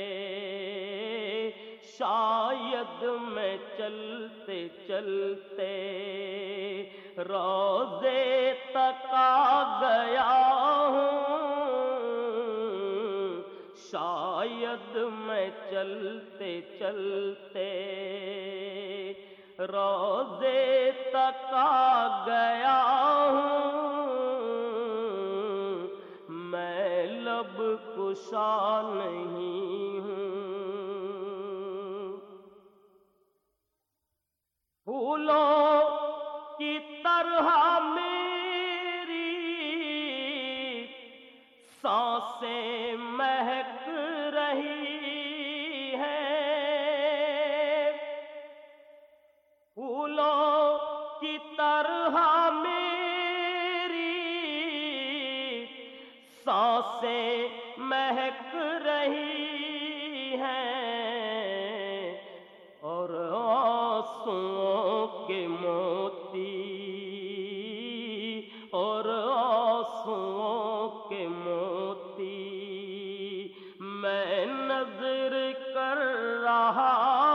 شاید میں چلتے چلتے روضے تک آ گیا ہوں، شاید میں چلتے چلتے روضے تک آ گیا ہوں، میں لب کشا نہیں ہوں، پھولوں کی طرح میری طرح میری سانسیں مہک رہی ہیں اور آنسوؤں کے موتی اور آنسوؤں کے موتی میں نظر کر رہا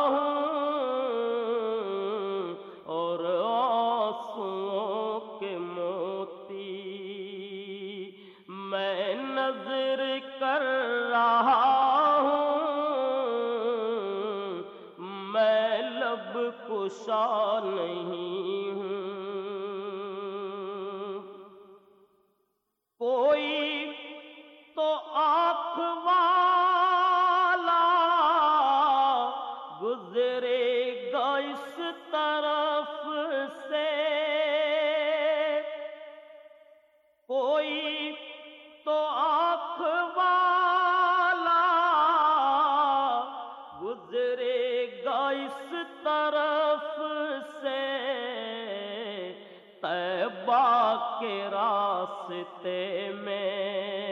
خوشا نہیں ہوں، کوئی تو آنکھ والا گزرے گا اس طرف سے، کوئی تو آنکھ والا گزرے گا اس طرف سے، طیبہ کے راستے میں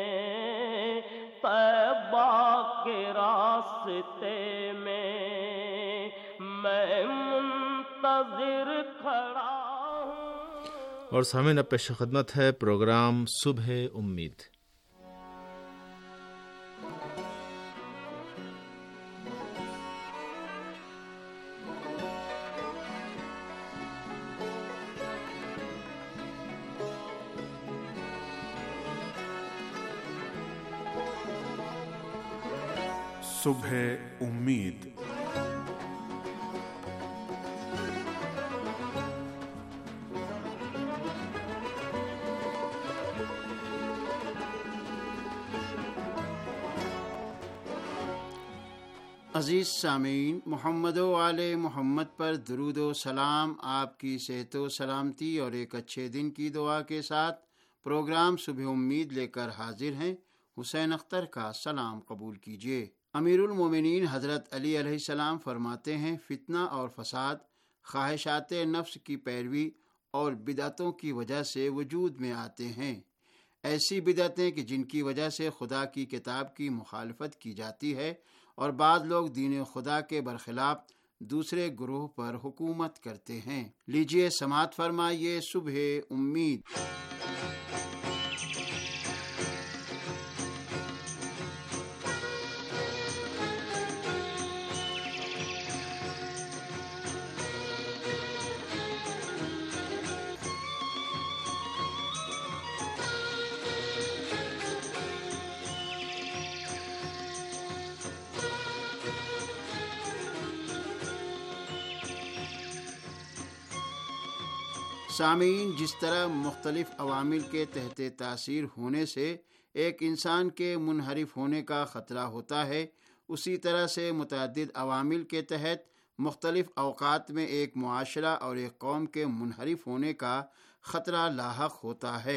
طیبہ کے راستے میں میں منتظر کھڑا ہوں۔ اور سامعین اب پیش خدمت ہے پروگرام صبح امید۔ صبح امید۔ عزیز سامعین، محمد و آل محمد پر درود و سلام، آپ کی صحت و سلامتی اور ایک اچھے دن کی دعا کے ساتھ پروگرام صبح امید لے کر حاضر ہیں۔ حسین اختر کا سلام قبول کیجیے۔ امیر المومنین حضرت علی علیہ السلام فرماتے ہیں، فتنہ اور فساد خواہشات نفس کی پیروی اور بدعتوں کی وجہ سے وجود میں آتے ہیں۔ ایسی بدعتیں کہ جن کی وجہ سے خدا کی کتاب کی مخالفت کی جاتی ہے اور بعض لوگ دین خدا کے برخلاف دوسرے گروہ پر حکومت کرتے ہیں۔ لیجئے سماعت فرمائیے صبح امید۔ سامعین، جس طرح مختلف عوامل کے تحت تاثیر ہونے سے ایک انسان کے منحرف ہونے کا خطرہ ہوتا ہے، اسی طرح سے متعدد عوامل کے تحت مختلف اوقات میں ایک معاشرہ اور ایک قوم کے منحرف ہونے کا خطرہ لاحق ہوتا ہے۔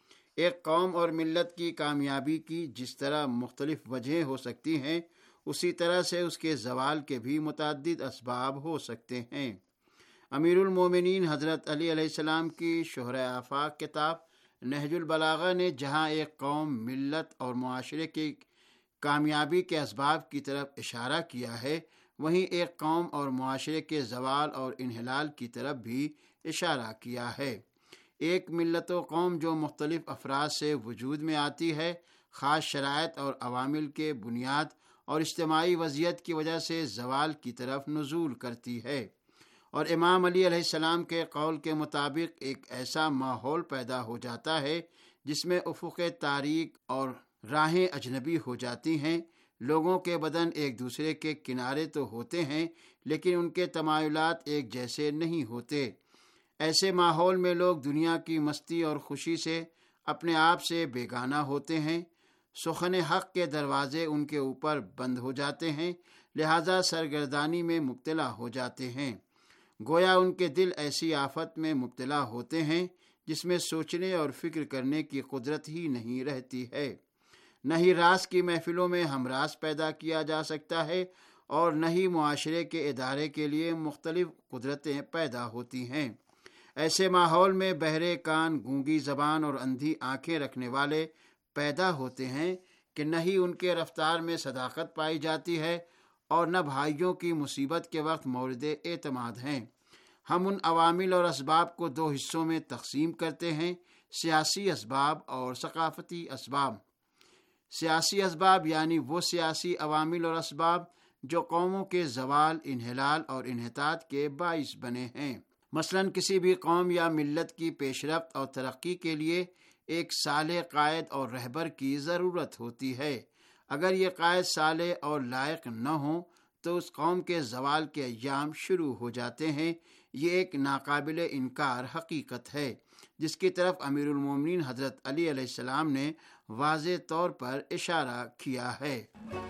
ایک قوم اور ملت کی کامیابی کی جس طرح مختلف وجہیں ہو سکتی ہیں، اسی طرح سے اس کے زوال کے بھی متعدد اسباب ہو سکتے ہیں۔ امیر المومنین حضرت علی علیہ السلام کی شہرۂ آفاق کتاب نہج البلاغہ نے جہاں ایک قوم، ملت اور معاشرے کی کامیابی کے اسباب کی طرف اشارہ کیا ہے، وہیں ایک قوم اور معاشرے کے زوال اور انحلال کی طرف بھی اشارہ کیا ہے۔ ایک ملت و قوم جو مختلف افراد سے وجود میں آتی ہے، خاص شرائط اور عوامل کے بنیاد اور اجتماعی وضعیت کی وجہ سے زوال کی طرف نزول کرتی ہے، اور امام علی علیہ السلام کے قول کے مطابق ایک ایسا ماحول پیدا ہو جاتا ہے جس میں افق تاریک اور راہیں اجنبی ہو جاتی ہیں۔ لوگوں کے بدن ایک دوسرے کے کنارے تو ہوتے ہیں لیکن ان کے تمایلات ایک جیسے نہیں ہوتے۔ ایسے ماحول میں لوگ دنیا کی مستی اور خوشی سے اپنے آپ سے بیگانہ ہوتے ہیں۔ سخن حق کے دروازے ان کے اوپر بند ہو جاتے ہیں، لہذا سرگردانی میں مبتلا ہو جاتے ہیں۔ گویا ان کے دل ایسی آفت میں مبتلا ہوتے ہیں جس میں سوچنے اور فکر کرنے کی قدرت ہی نہیں رہتی ہے۔ نہ ہی راز کی محفلوں میں ہم راز پیدا کیا جا سکتا ہے اور نہ ہی معاشرے کے ادارے کے لیے مختلف قدرتیں پیدا ہوتی ہیں۔ ایسے ماحول میں بہرے کان، گونگی زبان اور اندھی آنکھیں رکھنے والے پیدا ہوتے ہیں کہ نہ ہی ان کے رفتار میں صداقت پائی جاتی ہے اور نہ بھائیوں کی مصیبت کے وقت مورد اعتماد ہیں۔ ہم ان عوامل اور اسباب کو دو حصوں میں تقسیم کرتے ہیں، سیاسی اسباب اور ثقافتی اسباب۔ سیاسی اسباب یعنی وہ سیاسی عوامل اور اسباب جو قوموں کے زوال، انحلال اور انحطاط کے باعث بنے ہیں۔ مثلاً کسی بھی قوم یا ملت کی پیش رفت اور ترقی کے لیے ایک صالح قائد اور رہبر کی ضرورت ہوتی ہے۔ اگر یہ قائد صالح اور لائق نہ ہوں تو اس قوم کے زوال کے ایام شروع ہو جاتے ہیں۔ یہ ایک ناقابل انکار حقیقت ہے جس کی طرف امیر المومنین حضرت علی علیہ السلام نے واضح طور پر اشارہ کیا ہے۔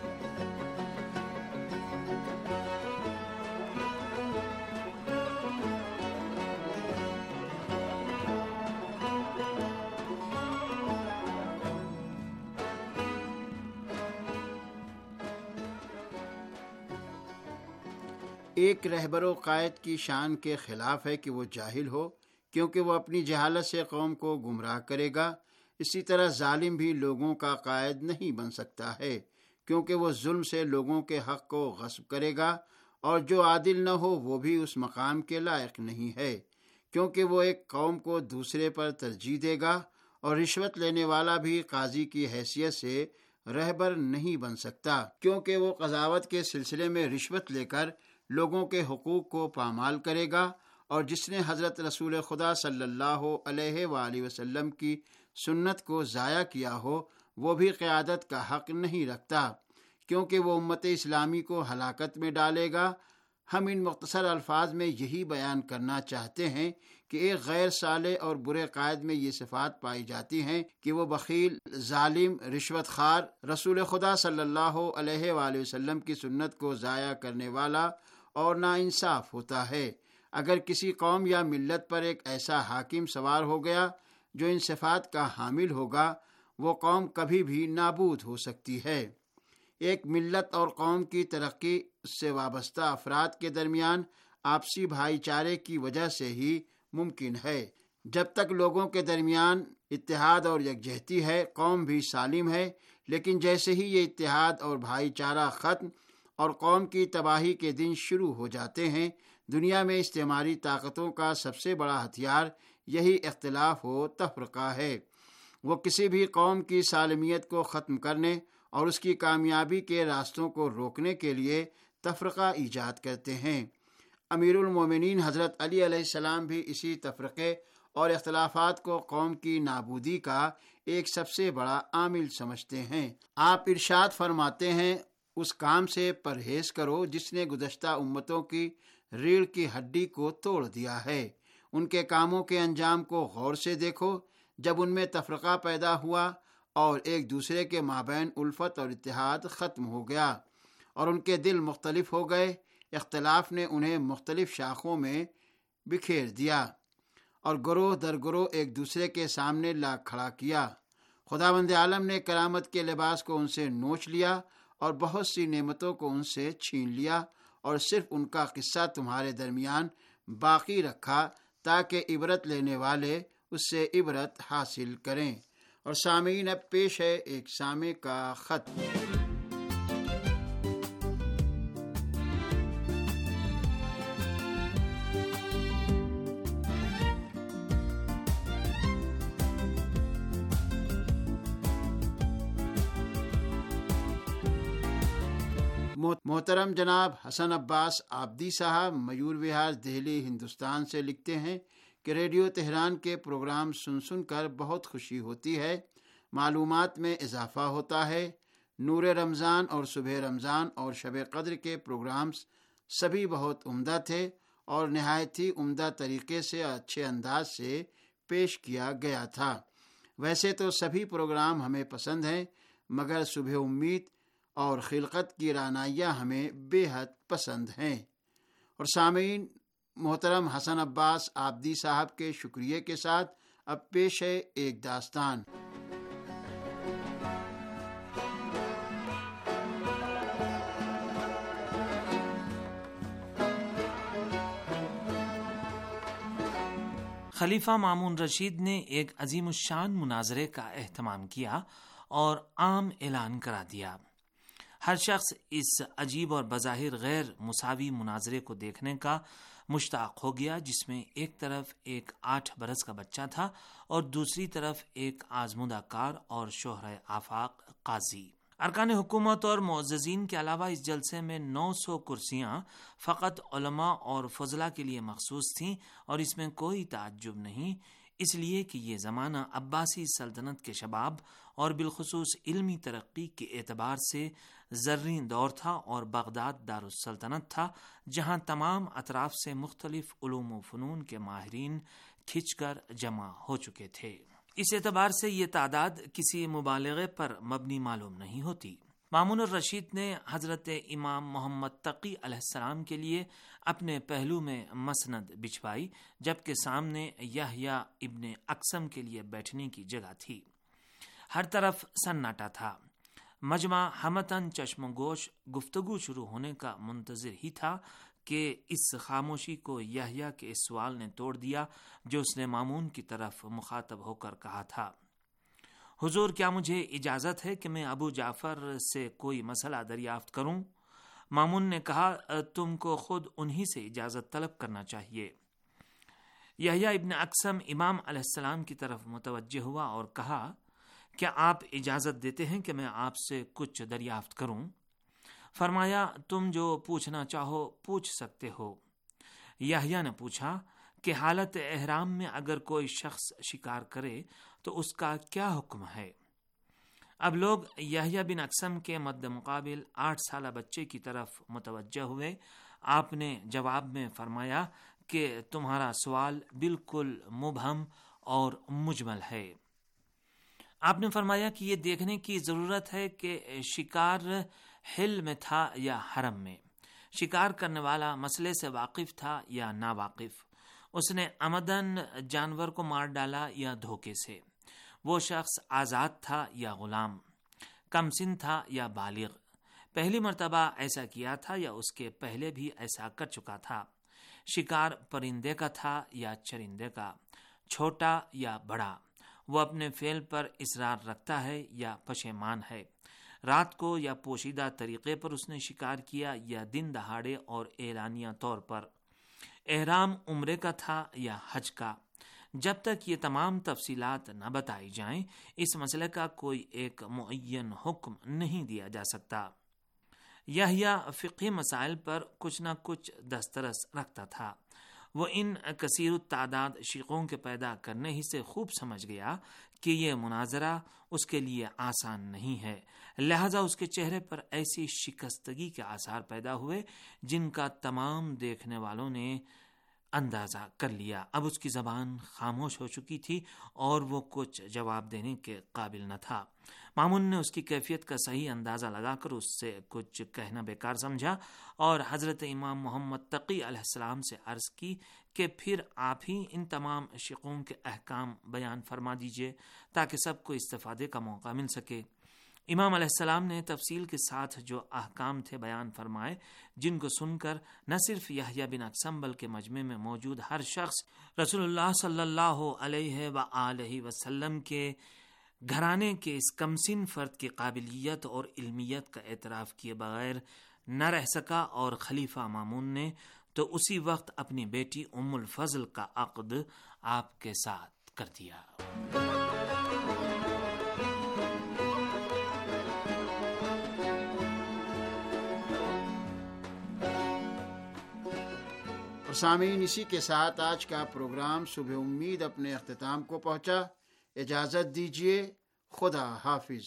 ایک رہبر و قائد کی شان کے خلاف ہے کہ وہ جاہل ہو، کیونکہ وہ اپنی جہالت سے قوم کو گمراہ کرے گا۔ اسی طرح ظالم بھی لوگوں کا قائد نہیں بن سکتا ہے، کیونکہ وہ ظلم سے لوگوں کے حق کو غصب کرے گا، اور جو عادل نہ ہو وہ بھی اس مقام کے لائق نہیں ہے، کیونکہ وہ ایک قوم کو دوسرے پر ترجیح دے گا، اور رشوت لینے والا بھی قاضی کی حیثیت سے رہبر نہیں بن سکتا، کیونکہ وہ قضاوت کے سلسلے میں رشوت لے کر لوگوں کے حقوق کو پامال کرے گا، اور جس نے حضرت رسول خدا صلی اللہ علیہ وآلہ وسلم کی سنت کو ضائع کیا ہو وہ بھی قیادت کا حق نہیں رکھتا، کیونکہ وہ امت اسلامی کو ہلاکت میں ڈالے گا۔ ہم ان مختصر الفاظ میں یہی بیان کرنا چاہتے ہیں کہ ایک غیر صالح اور برے قائد میں یہ صفات پائی جاتی ہیں کہ وہ بخیل، ظالم، رشوت خوار، رسول خدا صلی اللہ علیہ وآلہ وسلم کی سنت کو ضائع کرنے والا اور ناانصاف ہوتا ہے۔ اگر کسی قوم یا ملت پر ایک ایسا حاکم سوار ہو گیا جو ان صفات کا حامل ہوگا، وہ قوم کبھی بھی نابود ہو سکتی ہے۔ ایک ملت اور قوم کی ترقی سے وابستہ افراد کے درمیان آپسی بھائی چارے کی وجہ سے ہی ممکن ہے۔ جب تک لوگوں کے درمیان اتحاد اور یکجہتی ہے، قوم بھی سالم ہے، لیکن جیسے ہی یہ اتحاد اور بھائی چارہ ختم اور قوم کی تباہی کے دن شروع ہو جاتے ہیں، دنیا میں استعماری طاقتوں کا سب سے بڑا ہتھیار یہی اختلاف و تفرقہ ہے۔ وہ کسی بھی قوم کی سالمیت کو ختم کرنے اور اس کی کامیابی کے راستوں کو روکنے کے لیے تفرقہ ایجاد کرتے ہیں۔ امیر المومنین حضرت علی علیہ السلام بھی اسی تفرقے اور اختلافات کو قوم کی نابودی کا ایک سب سے بڑا عامل سمجھتے ہیں۔ آپ ارشاد فرماتے ہیں، اس کام سے پرہیز کرو جس نے گزشتہ امتوں کی ریڑھ کی ہڈی کو توڑ دیا ہے۔ ان کے کاموں کے انجام کو غور سے دیکھو۔ جب ان میں تفرقہ پیدا ہوا اور ایک دوسرے کے مابین الفت اور اتحاد ختم ہو گیا اور ان کے دل مختلف ہو گئے، اختلاف نے انہیں مختلف شاخوں میں بکھیر دیا اور گروہ در گروہ ایک دوسرے کے سامنے لا کھڑا کیا۔ خداوند عالم نے کرامت کے لباس کو ان سے نوچ لیا اور بہت سی نعمتوں کو ان سے چھین لیا، اور صرف ان کا قصہ تمہارے درمیان باقی رکھا تاکہ عبرت لینے والے اس سے عبرت حاصل کریں۔ اور سامعین، اب پیش ہے ایک سامع کا خط۔ محترم جناب حسن عباس عابدی صاحب میور وہار، دہلی، ہندوستان سے لکھتے ہیں کہ ریڈیو تہران کے پروگرام سن سن کر بہت خوشی ہوتی ہے، معلومات میں اضافہ ہوتا ہے۔ نور رمضان اور صبح رمضان اور شب قدر کے پروگرامز سبھی بہت عمدہ تھے اور نہایت ہی عمدہ طریقے سے اچھے انداز سے پیش کیا گیا تھا۔ ویسے تو سبھی پروگرام ہمیں پسند ہیں، مگر صبح امید اور خلقت کی رعنائیاں ہمیں بے حد پسند ہیں۔ اور سامعین، محترم حسن عباس عابدی صاحب کے شکریہ کے ساتھ اب پیش ہے ایک داستان۔ خلیفہ مامون رشید نے ایک عظیم الشان مناظرے کا اہتمام کیا اور عام اعلان کرا دیا۔ ہر شخص اس عجیب اور بظاہر غیر مساوی مناظرے کو دیکھنے کا مشتاق ہو گیا، جس میں ایک طرف ایک آٹھ برس کا بچہ تھا اور دوسری طرف ایک آزمودہ کار اور شوہر آفاق قاضی۔ ارکان حکومت اور معززین کے علاوہ اس جلسے میں نو سو کرسیاں فقط علماء اور فضلاء کے لیے مخصوص تھیں، اور اس میں کوئی تعجب نہیں، اس لیے کہ یہ زمانہ عباسی سلطنت کے شباب اور بالخصوص علمی ترقی کے اعتبار سے زرین دور تھا، اور بغداد دارالسلطنت تھا جہاں تمام اطراف سے مختلف علوم و فنون کے ماہرین کھچ کر جمع ہو چکے تھے۔ اس اعتبار سے یہ تعداد کسی مبالغے پر مبنی معلوم نہیں ہوتی۔ مامون الرشید نے حضرت امام محمد تقی علیہ السلام کے لیے اپنے پہلو میں مسند بچھوائی، جبکہ سامنے یحییٰ ابن اقسم کے لیے بیٹھنے کی جگہ تھی۔ ہر طرف سناٹا تھا۔ مجمع ہمتاً چشم و گوش گفتگو شروع ہونے کا منتظر ہی تھا کہ اس خاموشی کو یحییٰ کے اس سوال نے توڑ دیا جو اس نے مامون کی طرف مخاطب ہو کر کہا تھا، حضور کیا مجھے اجازت ہے کہ میں ابو جعفر سے کوئی مسئلہ دریافت کروں؟ مامون نے کہا، تم کو خود انہی سے اجازت طلب کرنا چاہیے۔ یحییٰ ابن اقسم امام علیہ السلام کی طرف متوجہ ہوا اور کہا، کیا آپ اجازت دیتے ہیں کہ میں آپ سے کچھ دریافت کروں؟ فرمایا، تم جو پوچھنا چاہو پوچھ سکتے ہو۔ یحییٰ نے پوچھا کہ حالت احرام میں اگر کوئی شخص شکار کرے تو اس کا کیا حکم ہے؟ اب لوگ یحییٰ بن اقسم کے مد مقابل آٹھ سالہ بچے کی طرف متوجہ ہوئے۔ آپ نے جواب میں فرمایا کہ تمہارا سوال بالکل مبہم اور مجمل ہے۔ آپ نے فرمایا کہ یہ دیکھنے کی ضرورت ہے کہ شکار حل میں تھا یا حرم میں، شکار کرنے والا مسئلے سے واقف تھا یا ناواقف، اس نے عمدن جانور کو مار ڈالا یا دھوکے سے، وہ شخص آزاد تھا یا غلام، کم سن تھا یا بالغ، پہلی مرتبہ ایسا کیا تھا یا اس کے پہلے بھی ایسا کر چکا تھا، شکار پرندے کا تھا یا چرندے کا، چھوٹا یا بڑا، وہ اپنے فعل پر اصرار رکھتا ہے یا پشیمان ہے، رات کو یا پوشیدہ طریقے پر اس نے شکار کیا یا دن دہاڑے اور اعلانیہ طور پر، احرام عمرے کا تھا یا حج کا۔ جب تک یہ تمام تفصیلات نہ بتائی جائیں اس مسئلے کا کوئی ایک معین حکم نہیں دیا جا سکتا۔ یحییٰ فقہی مسائل پر کچھ نہ کچھ دسترس رکھتا تھا۔ وہ ان کثیر التعداد شیخوں کے پیدا کرنے ہی سے خوب سمجھ گیا کہ یہ مناظرہ اس کے لیے آسان نہیں ہے، لہذا اس کے چہرے پر ایسی شکستگی کے آثار پیدا ہوئے جن کا تمام دیکھنے والوں نے اندازہ کر لیا۔ اب اس کی زبان خاموش ہو چکی تھی اور وہ کچھ جواب دینے کے قابل نہ تھا۔ مامون نے اس کی کیفیت کا صحیح اندازہ لگا کر اس سے کچھ کہنا بیکار سمجھا اور حضرت امام محمد تقی علیہ السلام سے عرض کی کہ پھر آپ ہی ان تمام شیخوں کے احکام بیان فرما دیجئے تاکہ سب کو استفادے کا موقع مل سکے۔ امام علیہ السلام نے تفصیل کے ساتھ جو احکام تھے بیان فرمائے، جن کو سن کر نہ صرف یحییٰ بن اقسم بلکہ مجمع میں موجود ہر شخص رسول اللہ صلی اللہ علیہ وآلہ وسلم کے گھرانے کے اس کمسن فرد کی قابلیت اور علمیت کا اعتراف کیے بغیر نہ رہ سکا، اور خلیفہ مامون نے تو اسی وقت اپنی بیٹی ام الفضل کا عقد آپ کے ساتھ کر دیا۔ اور سامعین، اسی کے ساتھ آج کا پروگرام صبح امید اپنے اختتام کو پہنچا۔ اجازت دیجیے، خدا حافظ۔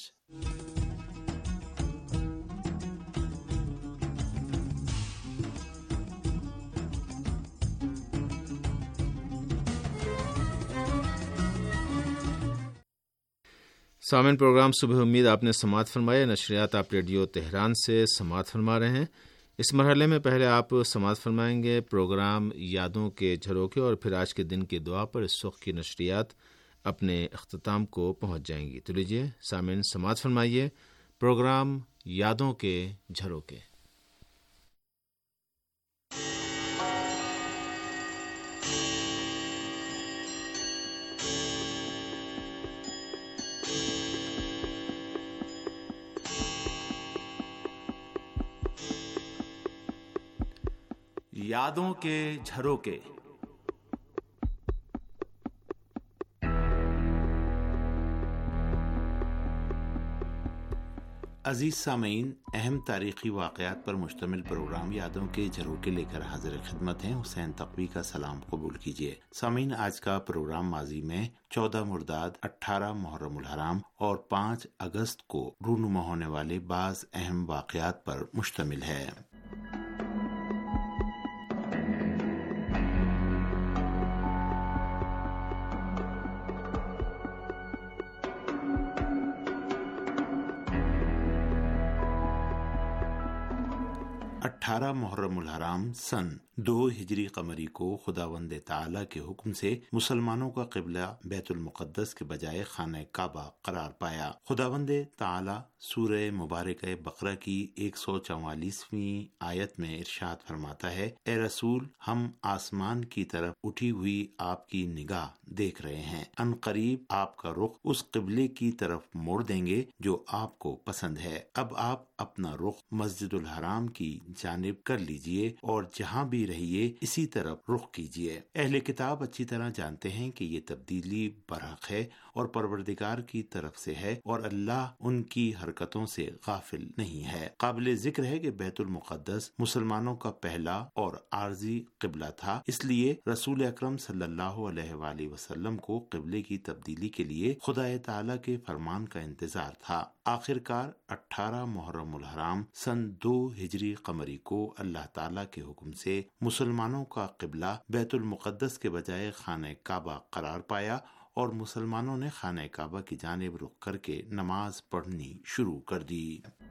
سامعین، پروگرام صبح امید آپ نے سماعت فرمایا۔ نشریات آپ ریڈیو تہران سے سماعت فرما رہے ہیں۔ اس مرحلے میں پہلے آپ سماعت فرمائیں گے پروگرام یادوں کے جھروکے، اور پھر آج کے دن کی دعا پر اس وقت کی نشریات اپنے اختتام کو پہنچ جائیں گی۔ تو لیجیے سامعین، سماعت فرمائیے پروگرام یادوں کے جھروکے۔ یادوں کے جھروکے۔ عزیز سامعین، اہم تاریخی واقعات پر مشتمل پروگرام یادوں کے جھروکے لے کر حاضر خدمت ہیں۔ حسین تقوی کا سلام قبول کیجیے۔ سامعین، آج کا پروگرام ماضی میں چودہ مرداد، اٹھارہ محرم الحرام اور پانچ اگست کو رونما ہونے والے بعض اہم واقعات پر مشتمل ہے۔ اٹھارہ محرم الحرام سن دو ہجری قمری کو خداوند تعالیٰ کے حکم سے مسلمانوں کا قبلہ بیت المقدس کے بجائے خانہ کعبہ قرار پایا۔ خداوند تعالیٰ سورہ مبارکہ بقرہ کی ایک سو چوالیسویں آیت میں ارشاد فرماتا ہے، اے رسول، ہم آسمان کی طرف اٹھی ہوئی آپ کی نگاہ دیکھ رہے ہیں، ان قریب آپ کا رخ اس قبلے کی طرف موڑ دیں گے جو آپ کو پسند ہے۔ اب آپ اپنا رخ مسجد الحرام کی جانب کر لیجئے اور جہاں بھی رہیے اسی طرف رخ کیجئے۔ اہل کتاب اچھی طرح جانتے ہیں کہ یہ تبدیلی برحق ہے اور پروردگار کی طرف سے ہے اور اللہ ان کی حرکتوں سے غافل نہیں ہے۔ قابل ذکر ہے کہ بیت المقدس مسلمانوں کا پہلا اور عارضی قبلہ تھا، اس لیے رسول اکرم صلی اللہ علیہ وآلہ وسلم کو قبلے کی تبدیلی کے لیے خدا تعالیٰ کے فرمان کا انتظار تھا۔ آخر کار اٹھارہ محرم الحرام سن دو ہجری قمری کو اللہ تعالیٰ کے حکم سے مسلمانوں کا قبلہ بیت المقدس کے بجائے خانہ کعبہ قرار پایا اور مسلمانوں نے خانہ کعبہ کی جانب رخ کر کے نماز پڑھنی شروع کر دی۔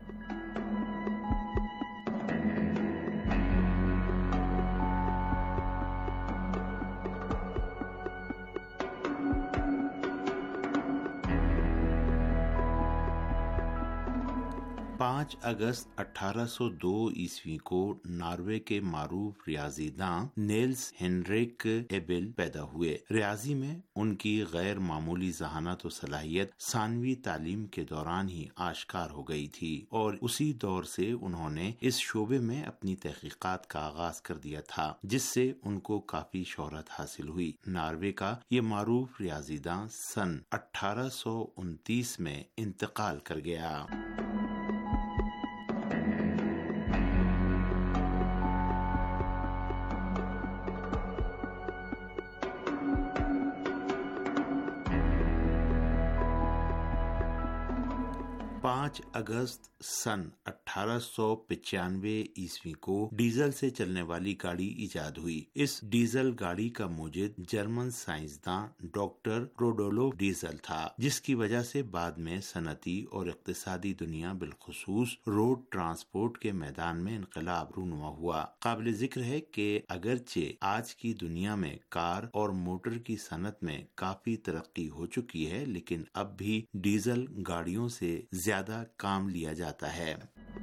پانچ اگست اٹھارہ سو دو عیسوی کو ناروے کے معروف ریاضی داں نیلز ہینریک ایبل پیدا ہوئے۔ ریاضی میں ان کی غیر معمولی ذہانت و صلاحیت ثانوی تعلیم کے دوران ہی آشکار ہو گئی تھی اور اسی دور سے انہوں نے اس شعبے میں اپنی تحقیقات کا آغاز کر دیا تھا، جس سے ان کو کافی شہرت حاصل ہوئی۔ ناروے کا یہ معروف ریاضی داں سن اٹھارہ سو انتیس میں انتقال کر گیا۔ پانچ اگست سن اٹھارہ سو پچانوے عیسوی کو ڈیزل سے چلنے والی گاڑی ایجاد ہوئی۔ اس ڈیزل گاڑی کا موجد جرمن سائنسداں ڈاکٹر روڈولف ڈیزل تھا، جس کی وجہ سے بعد میں صنعتی اور اقتصادی دنیا بالخصوص روڈ ٹرانسپورٹ کے میدان میں انقلاب رونما ہوا۔ قابل ذکر ہے کہ اگرچہ آج کی دنیا میں کار اور موٹر کی صنعت میں کافی ترقی ہو چکی ہے، لیکن اب بھی ڈیزل گاڑیوں سے زیادہ کام لیا جاتا ہے۔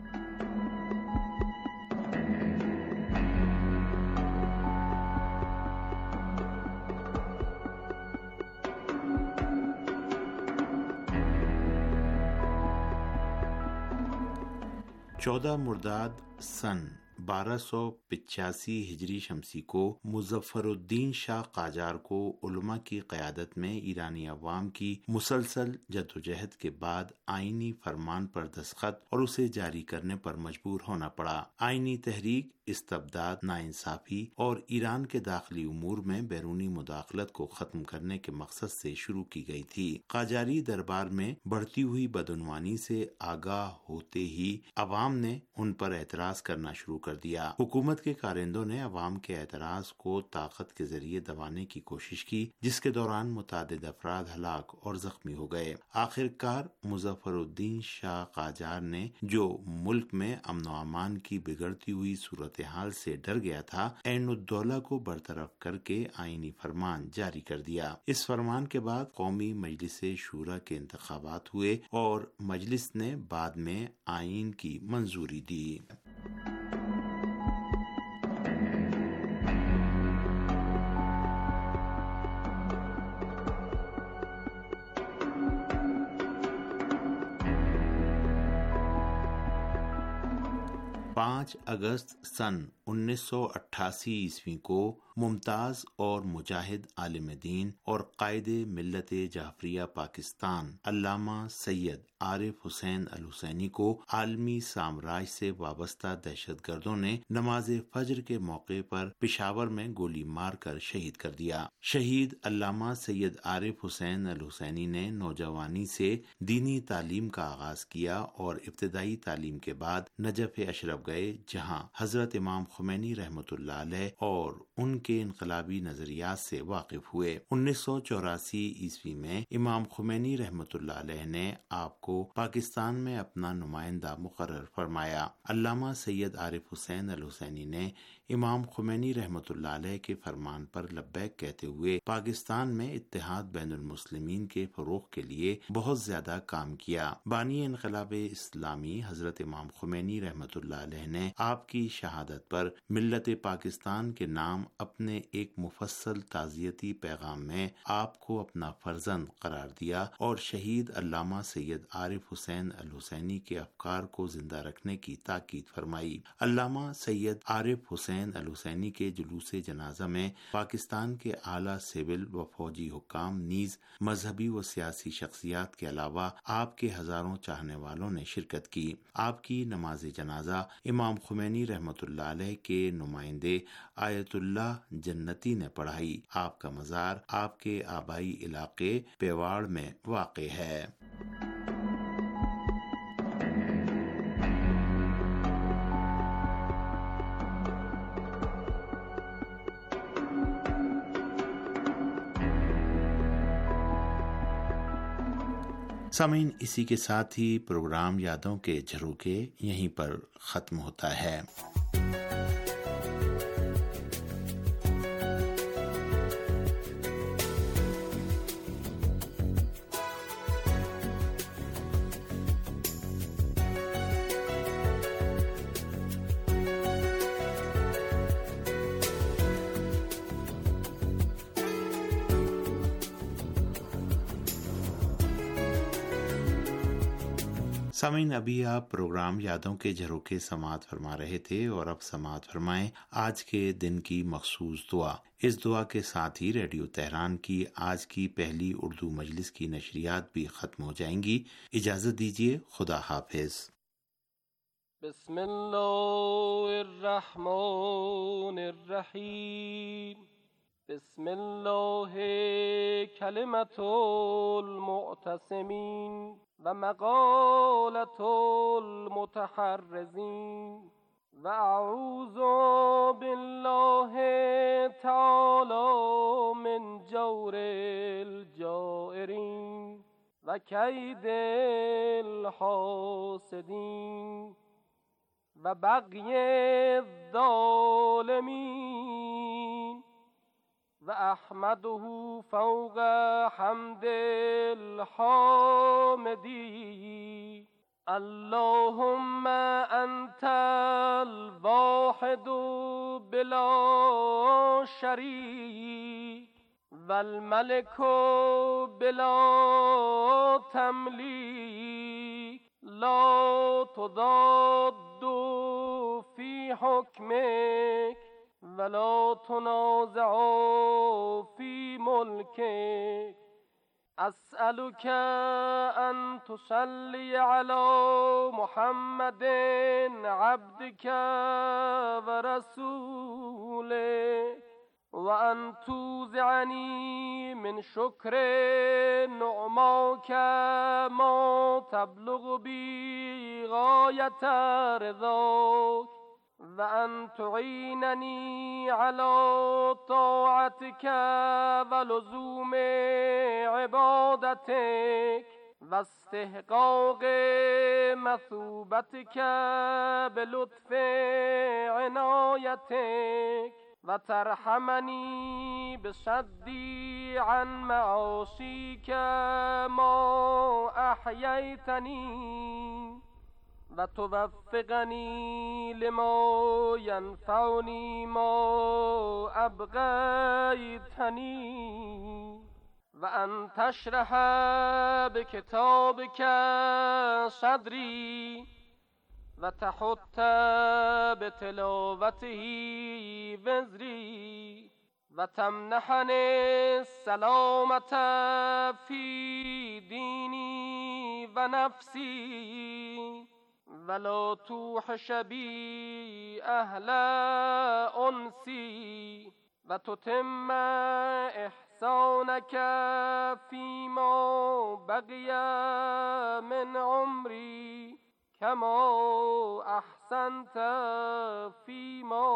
چودہ مرداد سن بارہ سو پچاسی ہجری شمسی کو مظفر الدین شاہ قاجار کو علماء کی قیادت میں ایرانی عوام کی مسلسل جدوجہد کے بعد آئینی فرمان پر دستخط اور اسے جاری کرنے پر مجبور ہونا پڑا۔ آئینی تحریک استبداد، ناانصافی اور ایران کے داخلی امور میں بیرونی مداخلت کو ختم کرنے کے مقصد سے شروع کی گئی تھی۔ قاجاری دربار میں بڑھتی ہوئی بدعنوانی سے آگاہ ہوتے ہی عوام نے ان پر اعتراض کرنا شروع کر دیا۔ حکومت کے کارندوں نے عوام کے اعتراض کو طاقت کے ذریعے دبانے کی کوشش کی، جس کے دوران متعدد افراد ہلاک اور زخمی ہو گئے۔ آخر کار مظفر الدین شاہ قاجار نے، جو ملک میں امن و امان کی بگڑتی ہوئی صورتحال سے ڈر گیا تھا، عین الدولہ کو برطرف کر کے آئینی فرمان جاری کر دیا۔ اس فرمان کے بعد قومی مجلس شورا کے انتخابات ہوئے اور مجلس نے بعد میں آئین کی منظوری دی۔ پانچ اگست سن انیس سو اٹھاسی عیسوی کو ممتاز اور مجاہد عالم دین اور قائد ملت جعفریہ پاکستان علامہ سید عارف حسین الحسینی کو عالمی سامراج سے وابستہ دہشت گردوں نے نماز فجر کے موقع پر پشاور میں گولی مار کر شہید کر دیا۔ شہید علامہ سید عارف حسین الحسینی نے نوجوانی سے دینی تعلیم کا آغاز کیا اور ابتدائی تعلیم کے بعد نجف اشرف گئے، جہاں حضرت امام خمینی رحمۃ اللہ علیہ اور ان کے انقلابی نظریات سے واقف ہوئے۔ انیس سو چوراسی عیسوی میں امام خمینی رحمۃ اللہ علیہ نے آپ کو پاکستان میں اپنا نمائندہ مقرر فرمایا۔ علامہ سید عارف حسین الحسینی نے امام خمینی رحمۃ اللہ علیہ کے فرمان پر لبیک کہتے ہوئے پاکستان میں اتحاد بین المسلمین کے فروغ کے لیے بہت زیادہ کام کیا۔ بانی انقلاب اسلامی حضرت امام خمینی رحمۃ اللہ علیہ نے آپ کی شہادت پر ملت پاکستان کے نام اپنے ایک مفصل تعزیتی پیغام میں آپ کو اپنا فرزند قرار دیا اور شہید علامہ سید عارف حسین الحسینی کے افکار کو زندہ رکھنے کی تاکید فرمائی۔ علامہ سید عارف حسین الحسینی کے جلوس جنازہ میں پاکستان کے اعلیٰ سول و فوجی حکام نیز مذہبی و سیاسی شخصیات کے علاوہ آپ کے ہزاروں چاہنے والوں نے شرکت کی۔ آپ کی نماز جنازہ امام خمینی رحمۃ اللہ علیہ کے نمائندے آیت اللہ جنتی نے پڑھائی۔ آپ کا مزار آپ کے آبائی علاقے پیواڑ میں واقع ہے۔ سامعین، اسی کے ساتھ ہی پروگرام یادوں کے جھروکے یہیں پر ختم ہوتا ہے۔ سامعین، ابھی آپ پروگرام یادوں کے جھروکے سماعت فرما رہے تھے اور اب سماعت فرمائیں آج کے دن کی مخصوص دعا۔ اس دعا کے ساتھ ہی ریڈیو تہران کی آج کی پہلی اردو مجلس کی نشریات بھی ختم ہو جائیں گی۔ اجازت دیجیے، خدا حافظ۔ بسم اللہ الرحمن الرحیم۔ بسم اللہ کلمۃ المعتصمین و مقالۃ المتحرزین و اعوذ باللہ تعالی من جور الجائرین و کید الحاسدین و بغی الظالمین و احمده فوق حمد الحامدین۔ اللهم انت الواحد بلا شریک والملك بلا تملیک لا تضاد في حكمك ولا تنازع في ملكك۔ أسألك أن تصلي على محمد عبدك ورسولك وأن توزعني من شكر نعماك ما تبلغ بي غاية رضاك وأن تعينني على طاعتك ولزوم عبادتك واستحقاق مثوبتك بلطف عنايتك وترحمني بصدي عن معاصيك ما أحييتني وتوفقني لما ينفعني ما أبغيتني وأن تشرح بكتابك صدري و تحط بتلاوته وزری و تمنحني السلامة في ديني ونفسي ولا توحش بي أهل أنسي وتتم إحسانك فيما بقي من عمري كما أحسنت فيما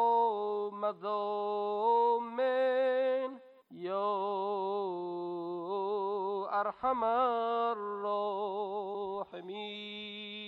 مضى من يا أرحم الراحمين.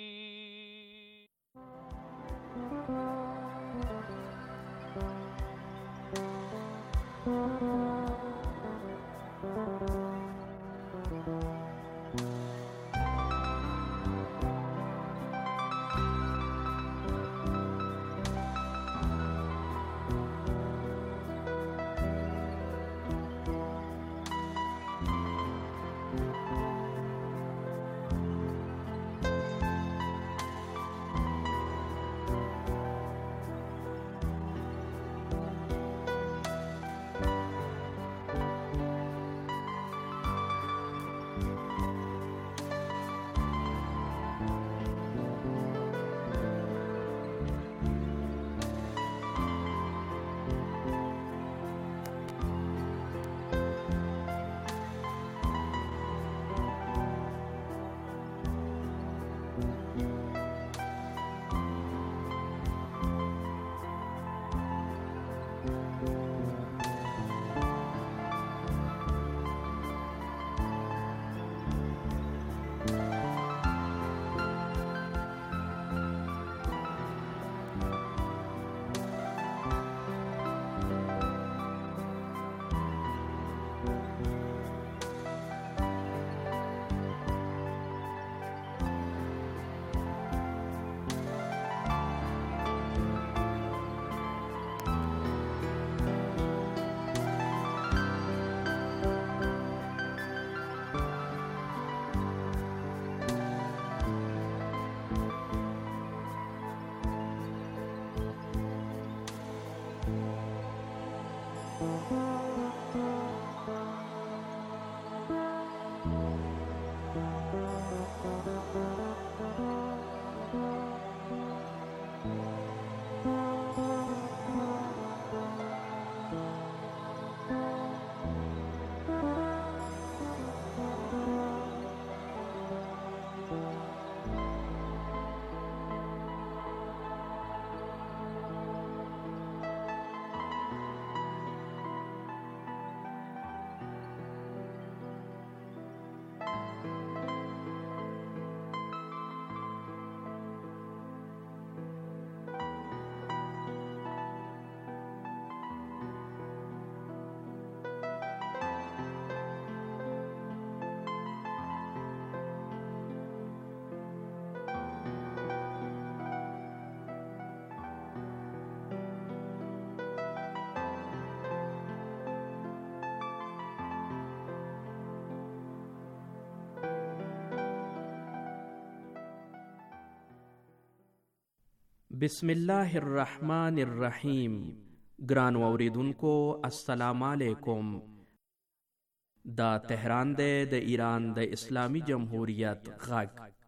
बिस्मिल्लाह अर्रहमान अर्रहीम। ग्रान वाउरीदुनको अस्सलाम वालेकुम। दा तेहरान दे द ईरान द इस्लामी जमहूरियत गग